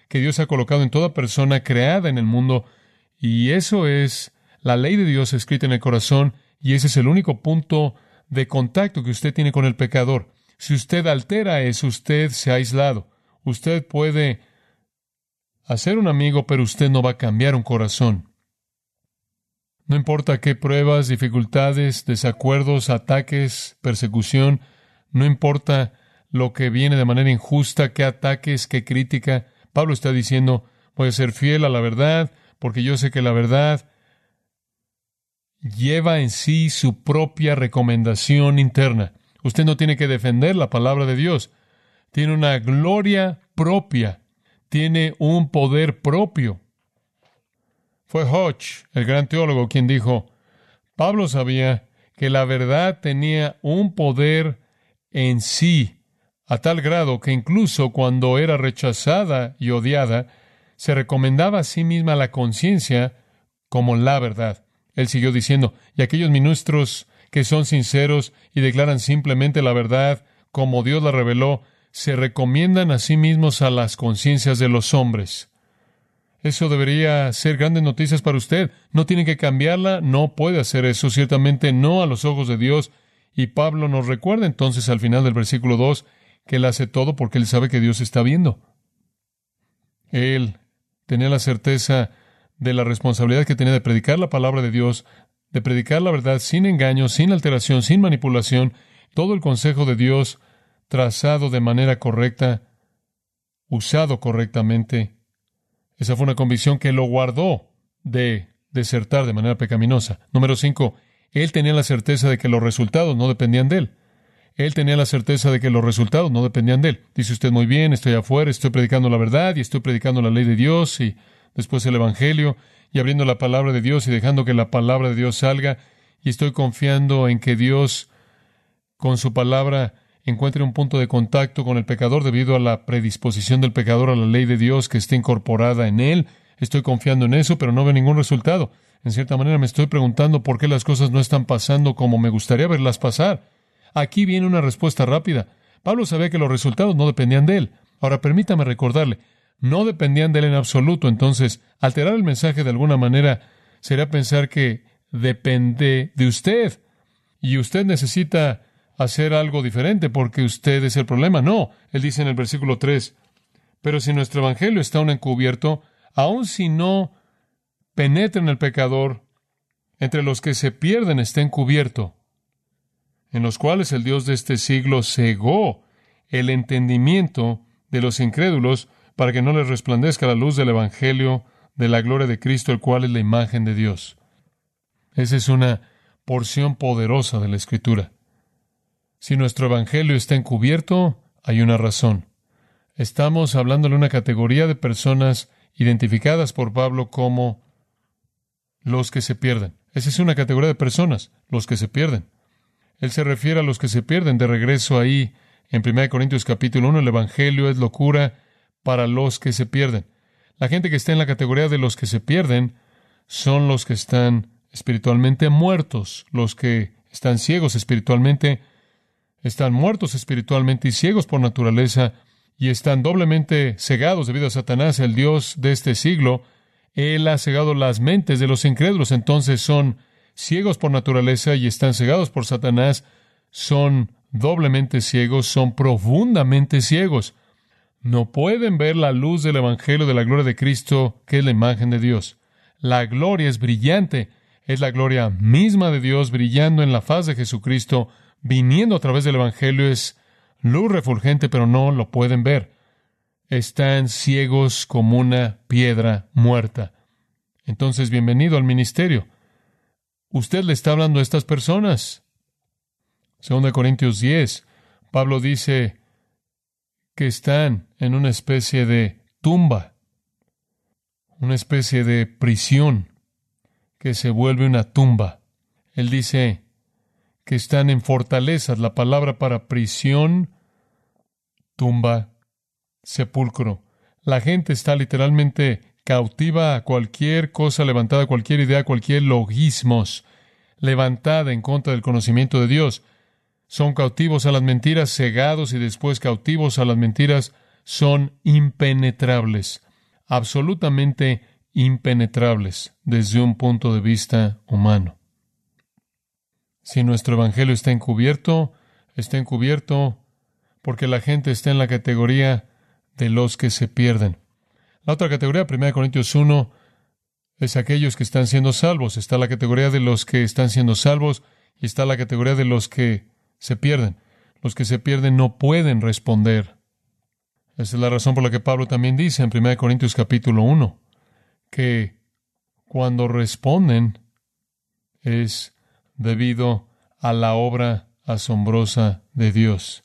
que Dios ha colocado en toda persona creada en el mundo, y eso es la ley de Dios escrita en el corazón, y ese es el único punto de contacto que usted tiene con el pecador. Si usted altera eso, usted se ha aislado. Usted puede hacer un amigo, pero usted no va a cambiar un corazón. No importa qué pruebas, dificultades, desacuerdos, ataques, persecución, no importa lo que viene de manera injusta, qué ataques, qué crítica. Pablo está diciendo, voy a ser fiel a la verdad, porque yo sé que la verdad lleva en sí su propia recomendación interna. Usted no tiene que defender la palabra de Dios. Tiene una gloria propia. Tiene un poder propio. Fue Hodge, el gran teólogo, quien dijo, Pablo sabía que la verdad tenía un poder en sí, a tal grado que incluso cuando era rechazada y odiada, se recomendaba a sí misma la conciencia como la verdad. Él siguió diciendo, y aquellos ministros que son sinceros y declaran simplemente la verdad como Dios la reveló, se recomiendan a sí mismos a las conciencias de los hombres. Eso debería ser grandes noticias para usted. No tiene que cambiarla, no puede hacer eso, ciertamente no a los ojos de Dios. Y Pablo nos recuerda entonces al final del versículo 2 que él hace todo porque él sabe que Dios está viendo. Él tenía la certeza de la responsabilidad que tenía de predicar la palabra de Dios, de predicar la verdad sin engaño, sin alteración, sin manipulación, todo el consejo de Dios trazado de manera correcta, usado correctamente. Esa fue una convicción que lo guardó de desertar de manera pecaminosa. Número 5, él tenía la certeza de que los resultados no dependían de él. Él tenía la certeza de que los resultados no dependían de él. Dice usted, muy bien, estoy afuera, estoy predicando la verdad y estoy predicando la ley de Dios y después el Evangelio y abriendo la palabra de Dios y dejando que la palabra de Dios salga y estoy confiando en que Dios con su palabra encuentre un punto de contacto con el pecador debido a la predisposición del pecador a la ley de Dios que está incorporada en él. Estoy confiando en eso, pero no veo ningún resultado. En cierta manera me estoy preguntando por qué las cosas no están pasando como me gustaría verlas pasar. Aquí viene una respuesta rápida. Pablo sabía que los resultados no dependían de él. Ahora permítame recordarle, no dependían de él en absoluto. Entonces, alterar el mensaje de alguna manera sería pensar que depende de usted. Y usted necesita hacer algo diferente porque usted es el problema. No, él dice en el versículo 3, pero si nuestro evangelio está aún encubierto, aun si no penetra en el pecador, entre los que se pierden está encubierto, en los cuales el Dios de este siglo cegó el entendimiento de los incrédulos para que no les resplandezca la luz del evangelio de la gloria de Cristo, el cual es la imagen de Dios. Esa es una porción poderosa de la Escritura. Si nuestro evangelio está encubierto, hay una razón. Estamos hablando de una categoría de personas identificadas por Pablo como los que se pierden. Esa es una categoría de personas, los que se pierden. Él se refiere a los que se pierden. De regreso ahí, en 1 Corintios capítulo 1, el evangelio es locura para los que se pierden. La gente que está en la categoría de los que se pierden son los que están espiritualmente muertos, los que están ciegos espiritualmente, están muertos espiritualmente y ciegos por naturaleza, y están doblemente cegados debido a Satanás, el Dios de este siglo. Él ha cegado las mentes de los incrédulos, entonces son ciegos por naturaleza y están cegados por Satanás, son doblemente ciegos, son profundamente ciegos. No pueden ver la luz del Evangelio de la gloria de Cristo, que es la imagen de Dios. La gloria es brillante, es la gloria misma de Dios brillando en la faz de Jesucristo, viniendo a través del Evangelio, es luz refulgente, pero no lo pueden ver. Están ciegos como una piedra muerta. Entonces, bienvenido al ministerio. Usted le está hablando a estas personas. 2 Corintios 10, Pablo dice que están en una especie de tumba, una especie de prisión que se vuelve una tumba. Él dice que están en fortalezas. La palabra para prisión, tumba, sepulcro. La gente está literalmente cautiva a cualquier cosa levantada, cualquier idea, cualquier logismos levantada en contra del conocimiento de Dios. Son cautivos a las mentiras, cegados y después cautivos a las mentiras, son impenetrables. absolutamente impenetrables desde un punto de vista humano. Si nuestro evangelio está encubierto porque la gente está en la categoría de los que se pierden. La otra categoría, 1 Corintios 1, es aquellos que están siendo salvos. Está la categoría de los que están siendo salvos y está la categoría de los que se pierden. Los que se pierden no pueden responder. Esa es la razón por la que Pablo también dice en 1 Corintios capítulo 1, que cuando responden es debido a la obra asombrosa de Dios.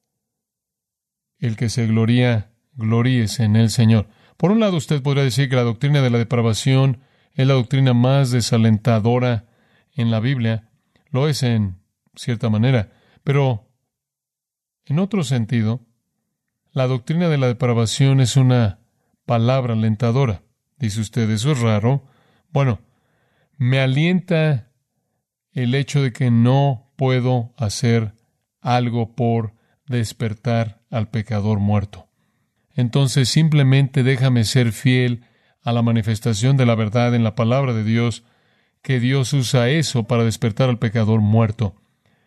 El que se gloría, gloríese en el Señor. Por un lado, usted podría decir que la doctrina de la depravación es la doctrina más desalentadora en la Biblia. Lo es en cierta manera. Pero, en otro sentido, la doctrina de la depravación es una palabra alentadora. Dice usted, ¿eso es raro? Bueno, me alienta el hecho de que no puedo hacer algo por despertar al pecador muerto. Entonces simplemente déjame ser fiel a la manifestación de la verdad en la palabra de Dios, que Dios usa eso para despertar al pecador muerto.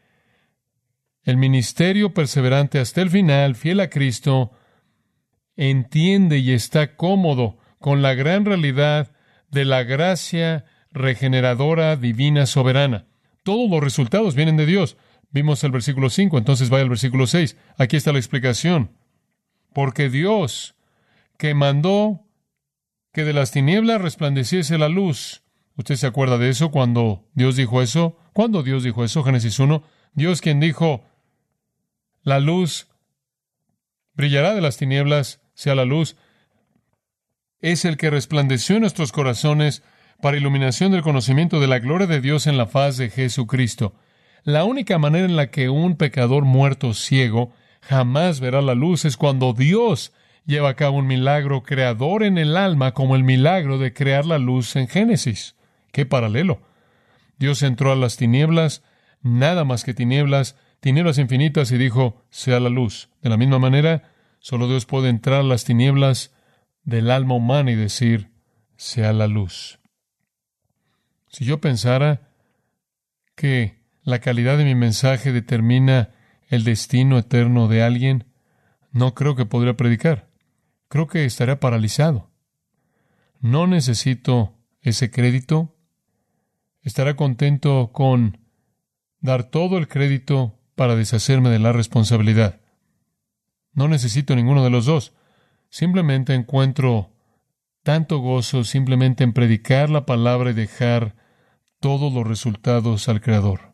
El ministerio perseverante hasta el final, fiel a Cristo, entiende y está cómodo con la gran realidad de la gracia regeneradora, divina, soberana. Todos los resultados vienen de Dios. Vimos el versículo 5, entonces vaya al versículo 6. Aquí está la explicación. Porque Dios, que mandó que de las tinieblas resplandeciese la luz. ¿Usted se acuerda de eso cuando Dios dijo eso? ¿Cuándo Dios dijo eso? Génesis 1. Dios quien dijo, la luz brillará de las tinieblas, sea la luz. Es el que resplandeció en nuestros corazones para iluminación del conocimiento de la gloria de Dios en la faz de Jesucristo. La única manera en la que un pecador muerto ciego jamás verá la luz es cuando Dios lleva a cabo un milagro creador en el alma, como el milagro de crear la luz en Génesis. ¡Qué paralelo! Dios entró a las tinieblas, nada más que tinieblas infinitas, y dijo, sea la luz. De la misma manera, solo Dios puede entrar a las tinieblas del alma humana y decir, sea la luz. Si yo pensara que la calidad de mi mensaje determina el destino eterno de alguien, no creo que podría predicar. Creo que estaría paralizado. No necesito ese crédito. Estaré contento con dar todo el crédito para deshacerme de la responsabilidad. No necesito ninguno de los dos. Simplemente encuentro tanto gozo simplemente en predicar la palabra y dejar todos los resultados al Creador.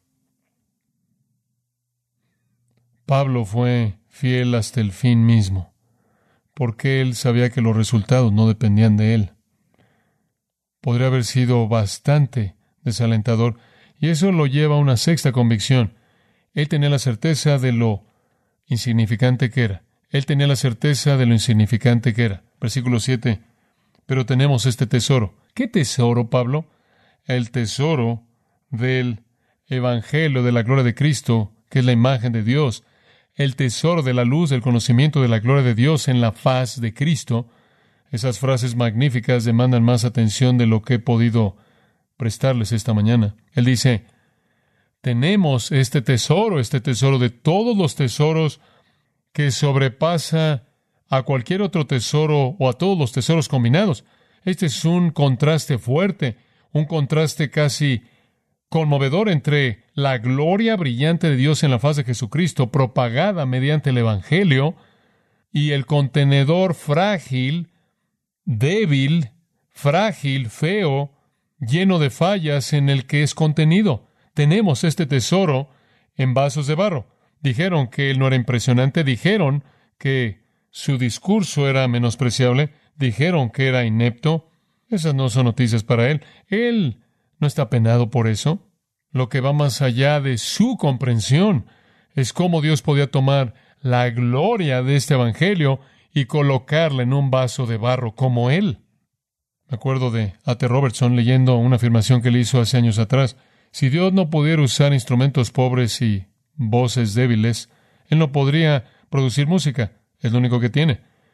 Pablo fue fiel hasta el fin mismo, porque él sabía que los resultados no dependían de él. Podría haber sido bastante desalentador, y eso lo lleva a una sexta convicción. Él tenía la certeza de lo insignificante que era. Él tenía la certeza de lo insignificante que era. Versículo 7. Pero tenemos este tesoro. ¿Qué tesoro, Pablo? El tesoro del Evangelio de la gloria de Cristo, que es la imagen de Dios. El tesoro de la luz, del conocimiento de la gloria de Dios en la faz de Cristo. Esas frases magníficas demandan más atención de lo que he podido prestarles esta mañana. Él dice, tenemos este tesoro de todos los tesoros que sobrepasa a cualquier otro tesoro o a todos los tesoros combinados. Este es un contraste fuerte, un contraste casi conmovedor entre la gloria brillante de Dios en la faz de Jesucristo, propagada mediante el Evangelio, y el contenedor frágil, débil, feo, lleno de fallas en el que es contenido. Tenemos este tesoro en vasos de barro. Dijeron que él no era impresionante, dijeron que su discurso era menospreciable, dijeron que era inepto. Esas no son noticias para él. Él no está apenado por eso. Lo que va más allá de su comprensión es cómo Dios podía tomar la gloria de este evangelio y colocarla en un vaso de barro como él. Me acuerdo de A.T. Robertson leyendo una afirmación que él hizo hace años atrás. Si Dios no pudiera usar instrumentos pobres y voces débiles, Él no podría producir música. Es lo único que tiene.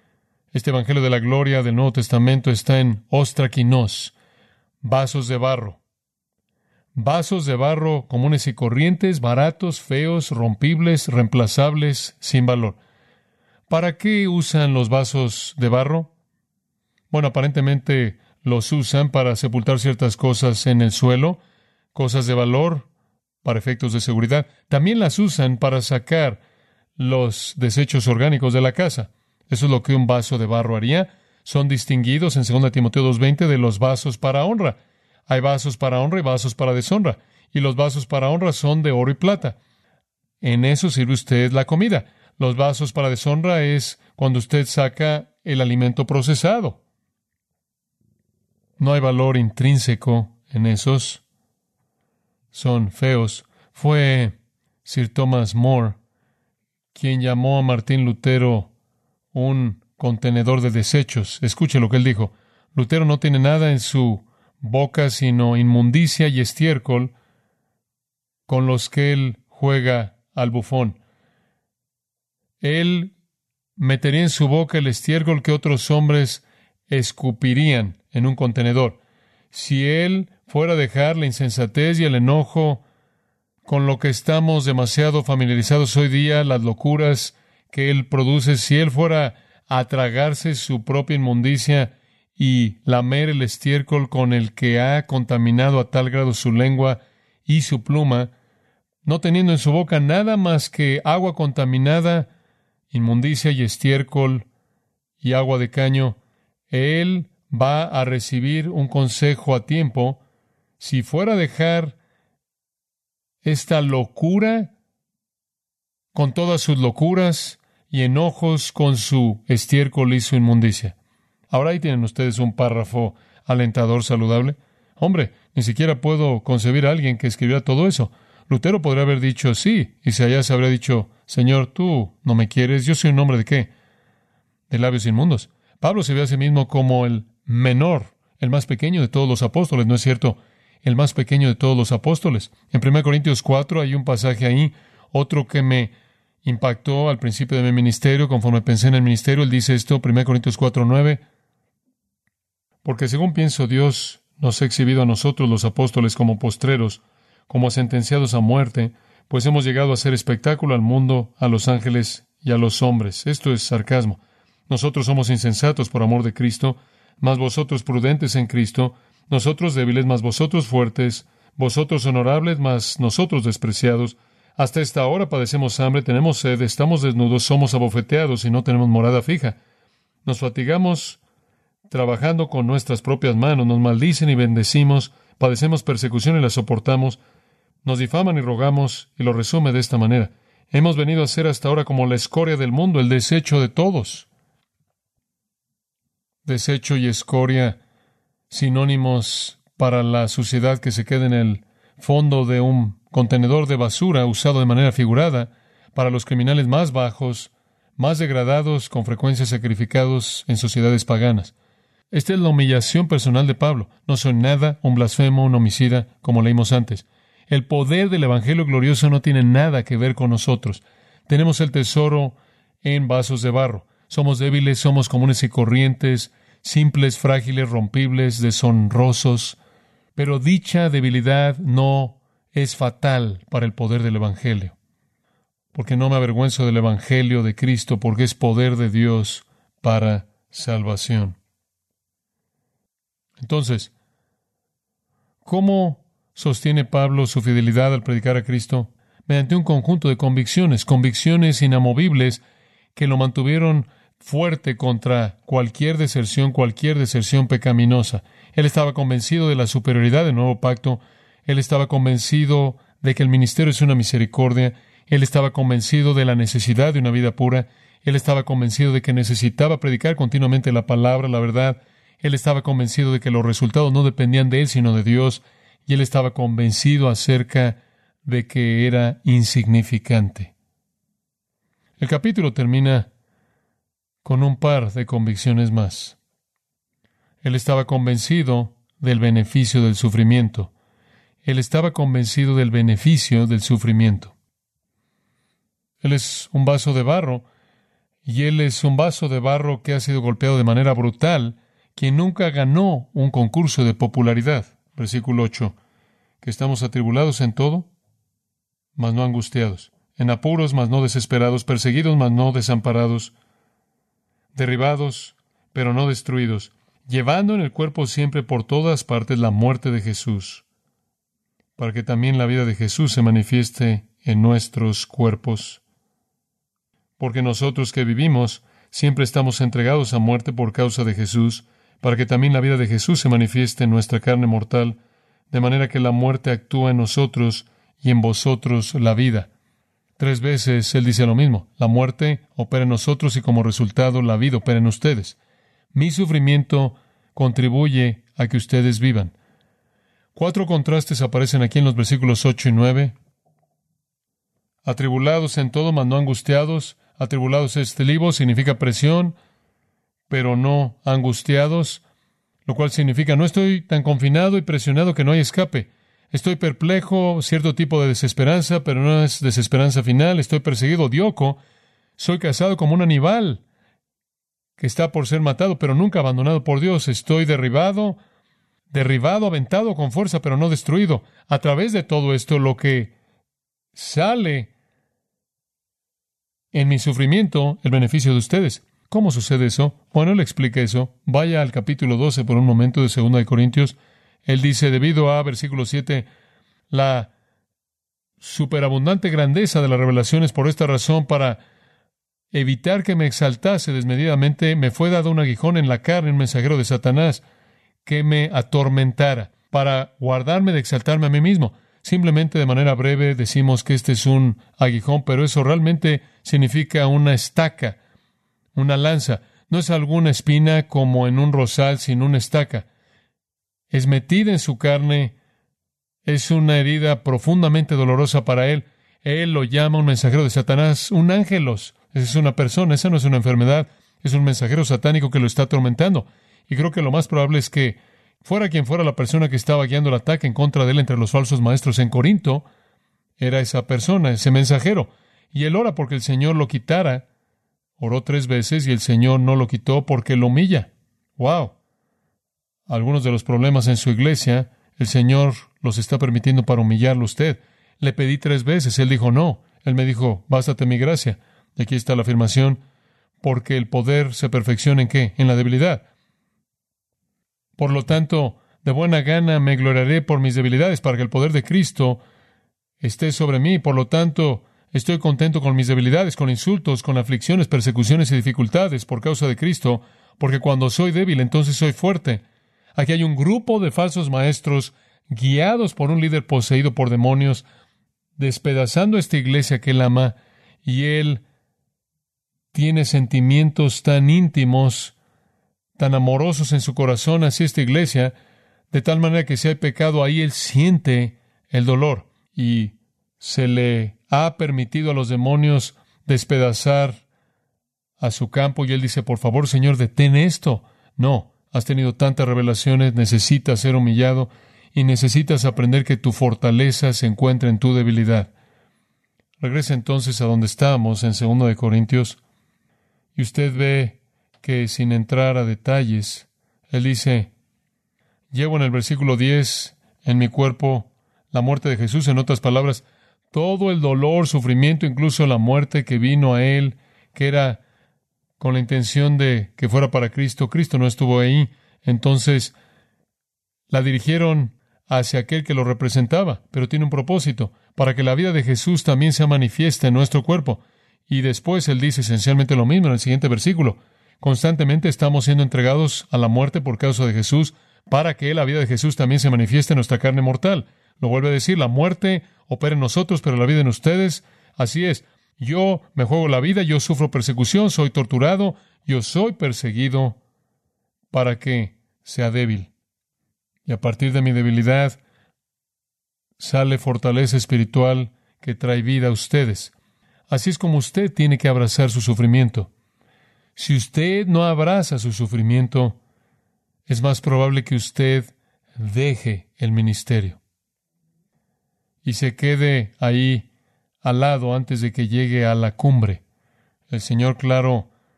Este Evangelio de la Gloria del Nuevo Testamento está en ostrakinos, vasos de barro. Vasos de barro comunes y corrientes, baratos, feos, rompibles, reemplazables, sin valor. ¿Para qué usan los vasos de barro? Bueno, aparentemente los usan para sepultar ciertas cosas en el suelo, cosas de valor, para efectos de seguridad. También las usan para sacar los desechos orgánicos de la casa. Eso es lo que un vaso de barro haría. Son distinguidos en 2 Timoteo 2:20 de los vasos para honra. Hay vasos para honra y vasos para deshonra. Y los vasos para honra son de oro y plata. En eso sirve usted la comida. Los vasos para deshonra es cuando usted saca el alimento procesado. No hay valor intrínseco en esos. Son feos. Fue Sir Thomas More quien llamó a Martín Lutero un contenedor de desechos. Escuche lo que él dijo. Lutero no tiene nada en su boca sino inmundicia y estiércol con los que él juega al bufón. Él metería en su boca el estiércol que otros hombres escupirían en un contenedor. Si él fuera a dejar la insensatez y el enojo con lo que estamos demasiado familiarizados hoy día, las locuras que él produce, si él fuera a tragarse su propia inmundicia y lamer el estiércol con el que ha contaminado a tal grado su lengua y su pluma, no teniendo en su boca nada más que agua contaminada, inmundicia y estiércol y agua de caño, él va a recibir un consejo a tiempo. Si fuera a dejar esta locura con todas sus locuras y enojos con su estiércol y su inmundicia. Ahora ahí tienen ustedes un párrafo alentador, saludable. Hombre, ni siquiera puedo concebir a alguien que escribiera todo eso. Lutero podría haber dicho sí, y si allá se habría dicho, Señor, tú no me quieres, yo soy un hombre ¿de qué? De labios inmundos. Pablo se ve a sí mismo como el menor, el más pequeño de todos los apóstoles, ¿no es cierto? El más pequeño de todos los apóstoles. En 1 Corintios 4 hay un pasaje ahí, otro que me impactó al principio de mi ministerio, conforme pensé en el ministerio. Él dice esto, 1 Corintios 4:9, porque según pienso, Dios nos ha exhibido a nosotros los apóstoles como postreros, como sentenciados a muerte, pues hemos llegado a hacer espectáculo al mundo, a los ángeles y a los hombres. Esto es sarcasmo. Nosotros somos insensatos por amor de Cristo, mas vosotros prudentes en Cristo, nosotros débiles, mas vosotros fuertes, vosotros honorables, mas nosotros despreciados. Hasta esta hora padecemos hambre, tenemos sed, estamos desnudos, somos abofeteados y no tenemos morada fija. Nos fatigamos trabajando con nuestras propias manos, nos maldicen y bendecimos, padecemos persecución y la soportamos, nos difaman y rogamos, y lo resume de esta manera. Hemos venido a ser hasta ahora como la escoria del mundo, el desecho de todos. Desecho y escoria, sinónimos para la suciedad que se queda en el fondo de un contenedor de basura usado de manera figurada para los criminales más bajos, más degradados, con frecuencia sacrificados en sociedades paganas. Esta es la humillación personal de Pablo. No soy nada, un blasfemo, un homicida, como leímos antes. El poder del Evangelio glorioso no tiene nada que ver con nosotros. Tenemos el tesoro en vasos de barro. Somos débiles, somos comunes y corrientes, simples, frágiles, rompibles, deshonrosos. Pero dicha debilidad no es fatal para el poder del Evangelio. Porque no me avergüenzo del Evangelio de Cristo, porque es poder de Dios para salvación. Entonces, ¿cómo sostiene Pablo su fidelidad al predicar a Cristo? Mediante un conjunto de convicciones inamovibles que lo mantuvieron fuerte contra cualquier deserción pecaminosa. Él estaba convencido de la superioridad del nuevo pacto. Él estaba convencido de que el ministerio es una misericordia. Él estaba convencido de la necesidad de una vida pura. Él estaba convencido de que necesitaba predicar continuamente la palabra, la verdad. Él estaba convencido de que los resultados no dependían de él, sino de Dios. Y él estaba convencido acerca de que era insignificante. El capítulo termina con un par de convicciones más. Él estaba convencido del beneficio del sufrimiento. Él estaba convencido del beneficio del sufrimiento. Él es un vaso de barro Y Él es un vaso de barro que ha sido golpeado de manera brutal, quien nunca ganó un concurso de popularidad. Versículo 8. Que estamos atribulados en todo, mas no angustiados, en apuros, mas no desesperados, perseguidos, mas no desamparados, derribados, pero no destruidos, llevando en el cuerpo siempre por todas partes la muerte de Jesús, para que también la vida de Jesús se manifieste en nuestros cuerpos. Porque nosotros que vivimos siempre estamos entregados a muerte por causa de Jesús, para que también la vida de Jesús se manifieste en nuestra carne mortal, de manera que la muerte actúa en nosotros y en vosotros la vida. 3 veces Él dice lo mismo. La muerte opera en nosotros y como resultado la vida opera en ustedes. Mi sufrimiento contribuye a que ustedes vivan. 4 contrastes aparecen aquí en los versículos 8 y 9. Atribulados en todo, mas no angustiados. Atribulados es libo, significa presión, pero no angustiados, lo cual significa no estoy tan confinado y presionado que no hay escape. Estoy perplejo, cierto tipo de desesperanza, pero no es desesperanza final. Estoy perseguido, dioco. Soy cazado como un animal que está por ser matado, pero nunca abandonado por Dios. Estoy derribado, aventado con fuerza, pero no destruido. A través de todo esto, lo que sale en mi sufrimiento, el beneficio de ustedes. ¿Cómo sucede eso? Bueno, Él explica eso. Vaya al capítulo 12 por un momento de 2 de Corintios. Él dice, debido a, versículo 7, la superabundante grandeza de las revelaciones, por esta razón, para evitar que me exaltase desmedidamente, me fue dado un aguijón en la carne, un mensajero de Satanás, que me atormentara, para guardarme de exaltarme a mí mismo. Simplemente de manera breve decimos que este es un aguijón, pero eso realmente significa una estaca, una lanza. No es alguna espina como en un rosal, sino una estaca. Es metida en su carne, es una herida profundamente dolorosa para él. Él lo llama un mensajero de Satanás, un ángelos. Esa es una persona, esa no es una enfermedad, es un mensajero satánico que lo está atormentando. Y creo que lo más probable es que fuera quien fuera la persona que estaba guiando el ataque en contra de él entre los falsos maestros en Corinto, era esa persona, ese mensajero. Y él ora porque el Señor lo quitara. Oró 3 veces y el Señor no lo quitó porque lo humilla. ¡Wow! Algunos de los problemas en su iglesia, el Señor los está permitiendo para humillarlo a usted. Le pedí 3 veces, Él dijo no. Él me dijo, bástate mi gracia. Y aquí está la afirmación, porque el poder se perfecciona ¿en qué? En la debilidad. Por lo tanto, de buena gana me gloriaré por mis debilidades, para que el poder de Cristo esté sobre mí. Por lo tanto, estoy contento con mis debilidades, con insultos, con aflicciones, persecuciones y dificultades por causa de Cristo, porque cuando soy débil, entonces soy fuerte. Aquí hay un grupo de falsos maestros guiados por un líder poseído por demonios, despedazando esta iglesia que Él ama, y Él tiene sentimientos tan íntimos, tan amorosos en su corazón hacia esta iglesia, de tal manera que si hay pecado ahí, Él siente el dolor, y se le ha permitido a los demonios despedazar a su campo, y Él dice, por favor, Señor, detén esto. No, has tenido tantas revelaciones, necesitas ser humillado, y necesitas aprender que tu fortaleza se encuentra en tu debilidad. Regresa entonces a donde estábamos, en 2 de Corintios, y usted ve que sin entrar a detalles, Él dice, llevo en el versículo 10 en mi cuerpo la muerte de Jesús, en otras palabras, todo el dolor, sufrimiento, incluso la muerte que vino a Él, que era con la intención de que fuera para Cristo. Cristo no estuvo ahí, entonces la dirigieron hacia aquel que lo representaba, pero tiene un propósito, para que la vida de Jesús también sea manifiesta en nuestro cuerpo. Y después Él dice esencialmente lo mismo en el siguiente versículo. Constantemente estamos siendo entregados a la muerte por causa de Jesús, para que la vida de Jesús también se manifieste en nuestra carne mortal. Lo vuelve a decir, la muerte opera en nosotros, pero la vida en ustedes. Así es, yo me juego la vida, yo sufro persecución, soy torturado, yo soy perseguido para que sea débil. Y a partir de mi debilidad sale fortaleza espiritual que trae vida a ustedes. Así es como usted tiene que abrazar su sufrimiento. Si usted no abraza su sufrimiento, es más probable que usted deje el ministerio y se quede ahí al lado antes de que llegue a la cumbre. El Señor, claro,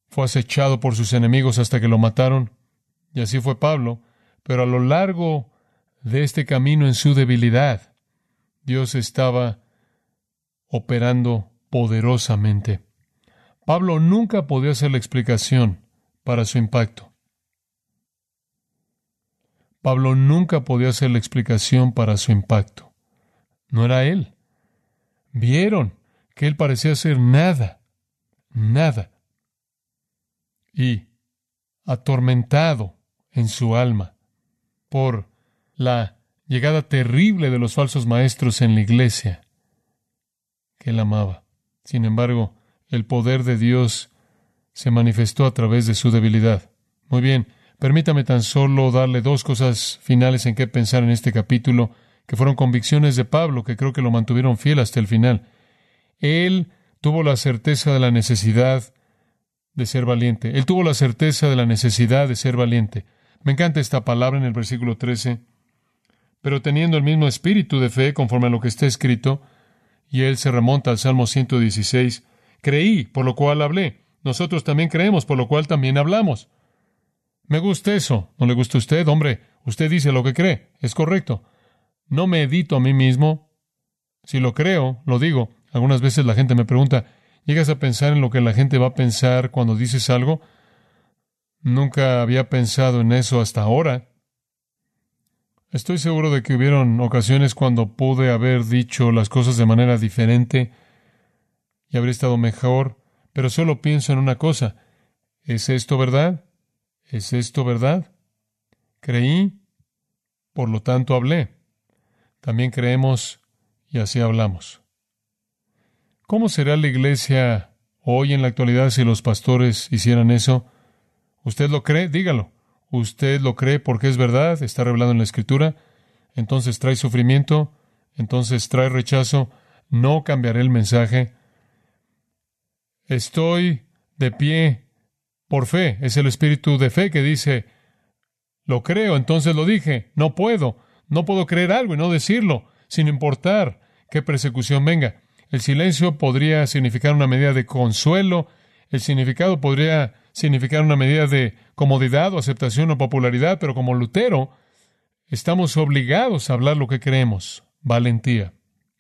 fue acechado por sus enemigos hasta que lo mataron. Y así fue Pablo. Pero a lo largo de este camino en su debilidad, Dios estaba operando poderosamente. Pablo nunca podía hacer la explicación para su impacto. Pablo nunca podía hacer la explicación para su impacto. No era él. Vieron que él parecía ser nada. Y atormentado en su alma por la llegada terrible de los falsos maestros en la iglesia que él amaba. Sin embargo, el poder de Dios se manifestó a través de su debilidad. Muy bien, permítame tan solo darle dos cosas finales en qué pensar en este capítulo, que fueron convicciones de Pablo, que creo que lo mantuvieron fiel hasta el final. Él tuvo la certeza de la necesidad de ser valiente. Él tuvo la certeza de la necesidad de ser valiente. Me encanta esta palabra en el versículo 13. Pero teniendo el mismo espíritu de fe, conforme a lo que está escrito, y él se remonta al Salmo 116, creí, por lo cual hablé. Nosotros también creemos, por lo cual también hablamos. Me gusta eso. ¿No le gusta a usted? Hombre, usted dice lo que cree. Es correcto. No me edito a mí mismo. Si lo creo, lo digo. Algunas veces la gente me pregunta, ¿llegas a pensar en lo que la gente va a pensar cuando dices algo? Nunca había pensado en eso hasta ahora. Estoy seguro de que hubieron ocasiones cuando pude haber dicho las cosas de manera diferente y habría estado mejor, pero solo pienso en una cosa. ¿Es esto verdad? ¿Es esto verdad? Creí, por lo tanto hablé. También creemos y así hablamos. ¿Cómo será la iglesia hoy en la actualidad si los pastores hicieran eso? ¿Usted lo cree? Dígalo. ¿Usted lo cree porque es verdad? ¿Está revelado en la Escritura? Entonces trae sufrimiento. Entonces trae rechazo. No cambiaré el mensaje. Estoy de pie por fe. Es el espíritu de fe que dice, lo creo, entonces lo dije. No puedo creer algo y no decirlo, sin importar qué persecución venga. El silencio podría significar una medida de consuelo. El significado podría significar una medida de comodidad o aceptación o popularidad, pero como Lutero, estamos obligados a hablar lo que creemos. Valentía.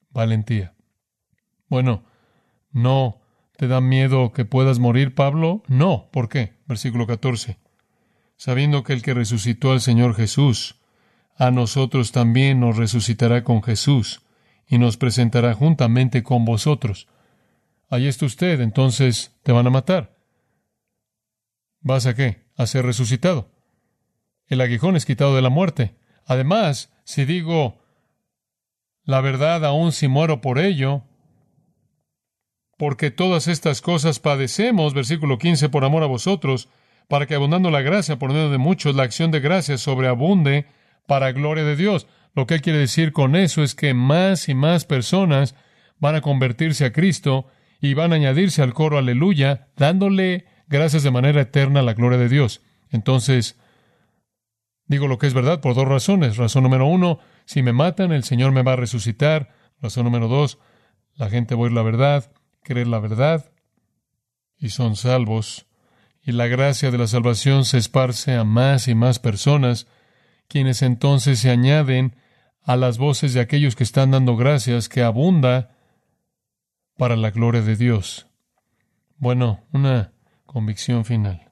Bueno, ¿no te da miedo que puedas morir, Pablo? No. ¿Por qué? Versículo 14. Sabiendo que el que resucitó al Señor Jesús, a nosotros también nos resucitará con Jesús y nos presentará juntamente con vosotros. Ahí está usted, entonces te van a matar. ¿Vas a qué? A ser resucitado. El aguijón es quitado de la muerte. Además, si digo la verdad, aun si muero por ello, porque todas estas cosas padecemos, versículo 15, por amor a vosotros, para que abundando la gracia por medio de muchos, la acción de gracia sobreabunde para gloria de Dios. Lo que él quiere decir con eso es que más y más personas van a convertirse a Cristo y van a añadirse al coro aleluya, dándole gracias de manera eterna a la gloria de Dios. Entonces, digo lo que es verdad por dos razones. Razón número 1, si me matan, el Señor me va a resucitar. Razón número 2, la gente va a oír la verdad, creer la verdad, y son salvos. Y la gracia de la salvación se esparce a más y más personas, quienes entonces se añaden a las voces de aquellos que están dando gracias, que abunda para la gloria de Dios. Bueno, una convicción final.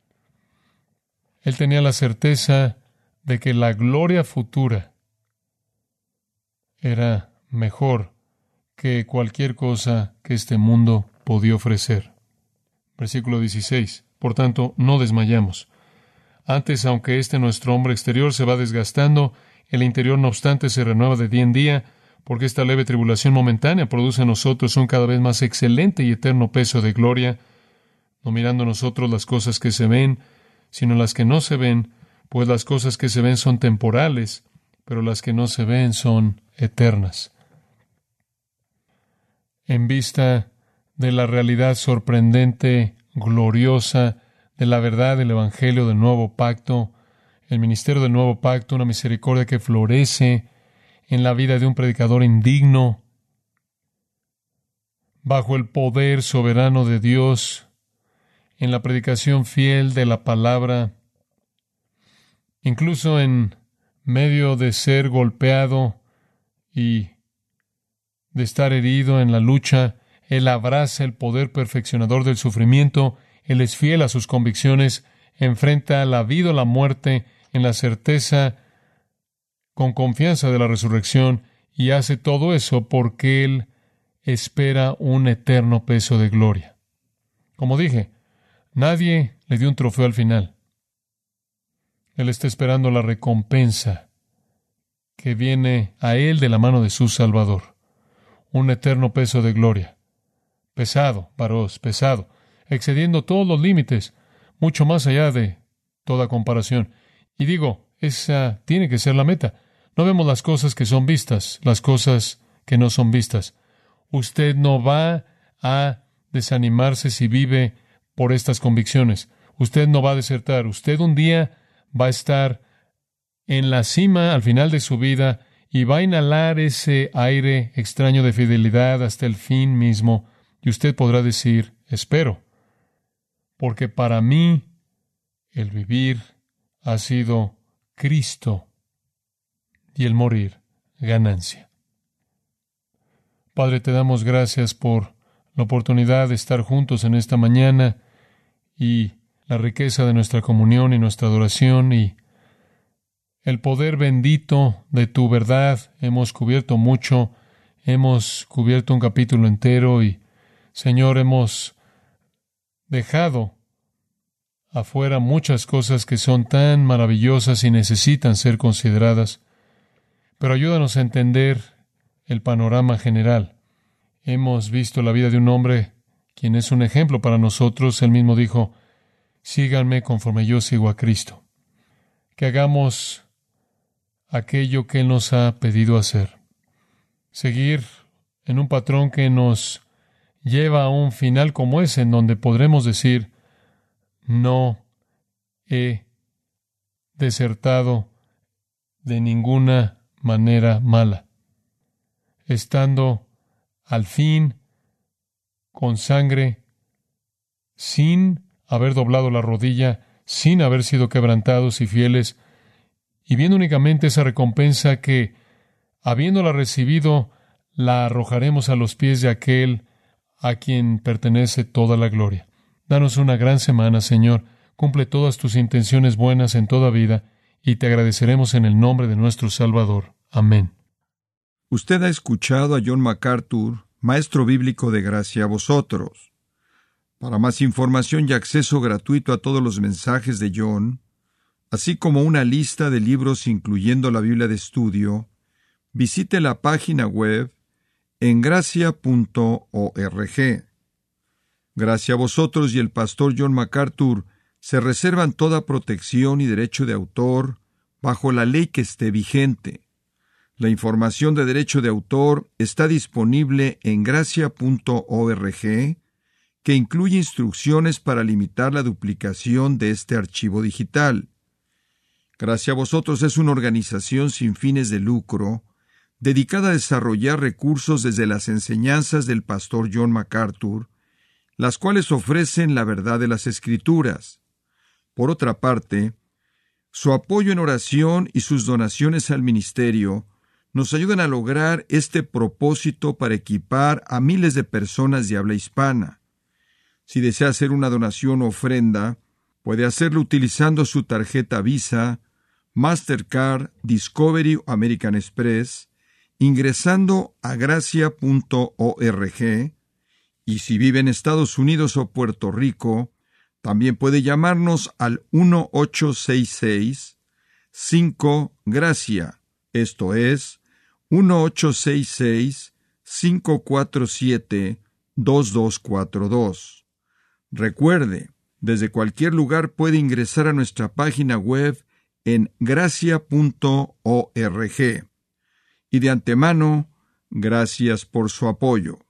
Él tenía la certeza de que la gloria futura era mejor que cualquier cosa que este mundo podía ofrecer. Versículo 16. Por tanto, no desmayamos. Antes, aunque nuestro hombre exterior se va desgastando, el interior, no obstante, se renueva de día en día, porque esta leve tribulación momentánea produce en nosotros un cada vez más excelente y eterno peso de gloria, no mirando nosotros las cosas que se ven, sino las que no se ven, pues las cosas que se ven son temporales, pero las que no se ven son eternas. En vista de la realidad sorprendente, gloriosa, de la verdad del Evangelio del Nuevo Pacto, el ministerio del Nuevo Pacto, una misericordia que florece en la vida de un predicador indigno, bajo el poder soberano de Dios, en la predicación fiel de la palabra, incluso en medio de ser golpeado y de estar herido en la lucha. Él abraza el poder perfeccionador del sufrimiento. Él es fiel a sus convicciones, enfrenta la vida o la muerte en la certeza, con confianza de la resurrección, y hace todo eso porque Él espera un eterno peso de gloria. Como dije, nadie le dio un trofeo al final. Él está esperando la recompensa que viene a Él de la mano de su Salvador. Un eterno peso de gloria. Pesado, varoz, pesado, excediendo todos los límites, mucho más allá de toda comparación. Y digo, esa tiene que ser la meta. No vemos las cosas que son vistas, las cosas que no son vistas. Usted no va a desanimarse si vive por estas convicciones. Usted no va a desertar. Usted un día va a estar en la cima al final de su vida y va a inhalar ese aire extraño de fidelidad hasta el fin mismo. Y usted podrá decir, espero, porque para mí el vivir ha sido Cristo y el morir ganancia. Padre, te damos gracias por la oportunidad de estar juntos en esta mañana y la riqueza de nuestra comunión y nuestra adoración y el poder bendito de tu verdad. Hemos cubierto mucho, hemos cubierto un capítulo entero y, Señor, hemos dejado afuera muchas cosas que son tan maravillosas y necesitan ser consideradas. Pero ayúdanos a entender el panorama general. Hemos visto la vida de un hombre quien es un ejemplo para nosotros. Él mismo dijo, síganme conforme yo sigo a Cristo. Que hagamos aquello que Él nos ha pedido hacer. Seguir en un patrón que nos lleva a un final como ese, en donde podremos decir, no he desertado de ninguna manera mala, estando al fin con sangre, sin haber doblado la rodilla, sin haber sido quebrantados y fieles, y viendo únicamente esa recompensa que, habiéndola recibido, la arrojaremos a los pies de aquel a quien pertenece toda la gloria. Danos una gran semana, Señor. Cumple todas tus intenciones buenas en toda vida, y te agradeceremos en el nombre de nuestro Salvador. Amén. Usted ha escuchado a John MacArthur, maestro bíblico de Gracia a Vosotros. Para más información y acceso gratuito a todos los mensajes de John, así como una lista de libros incluyendo la Biblia de estudio, visite la página web en gracia.org. Gracia a Vosotros y el pastor John MacArthur se reservan toda protección y derecho de autor bajo la ley que esté vigente. La información de derecho de autor está disponible en gracia.org, que incluye instrucciones para limitar la duplicación de este archivo digital. Gracia a Vosotros es una organización sin fines de lucro dedicada a desarrollar recursos desde las enseñanzas del pastor John MacArthur, las cuales ofrecen la verdad de las Escrituras. Por otra parte, su apoyo en oración y sus donaciones al ministerio nos ayudan a lograr este propósito para equipar a miles de personas de habla hispana. Si desea hacer una donación o ofrenda, puede hacerlo utilizando su tarjeta Visa, Mastercard, Discovery o American Express, ingresando a gracia.org, y si vive en Estados Unidos o Puerto Rico, también puede llamarnos al 1-866-5-GRACIA, esto es, 1-866-547-2242. Recuerde, desde cualquier lugar puede ingresar a nuestra página web en gracia.org. Y de antemano, gracias por su apoyo.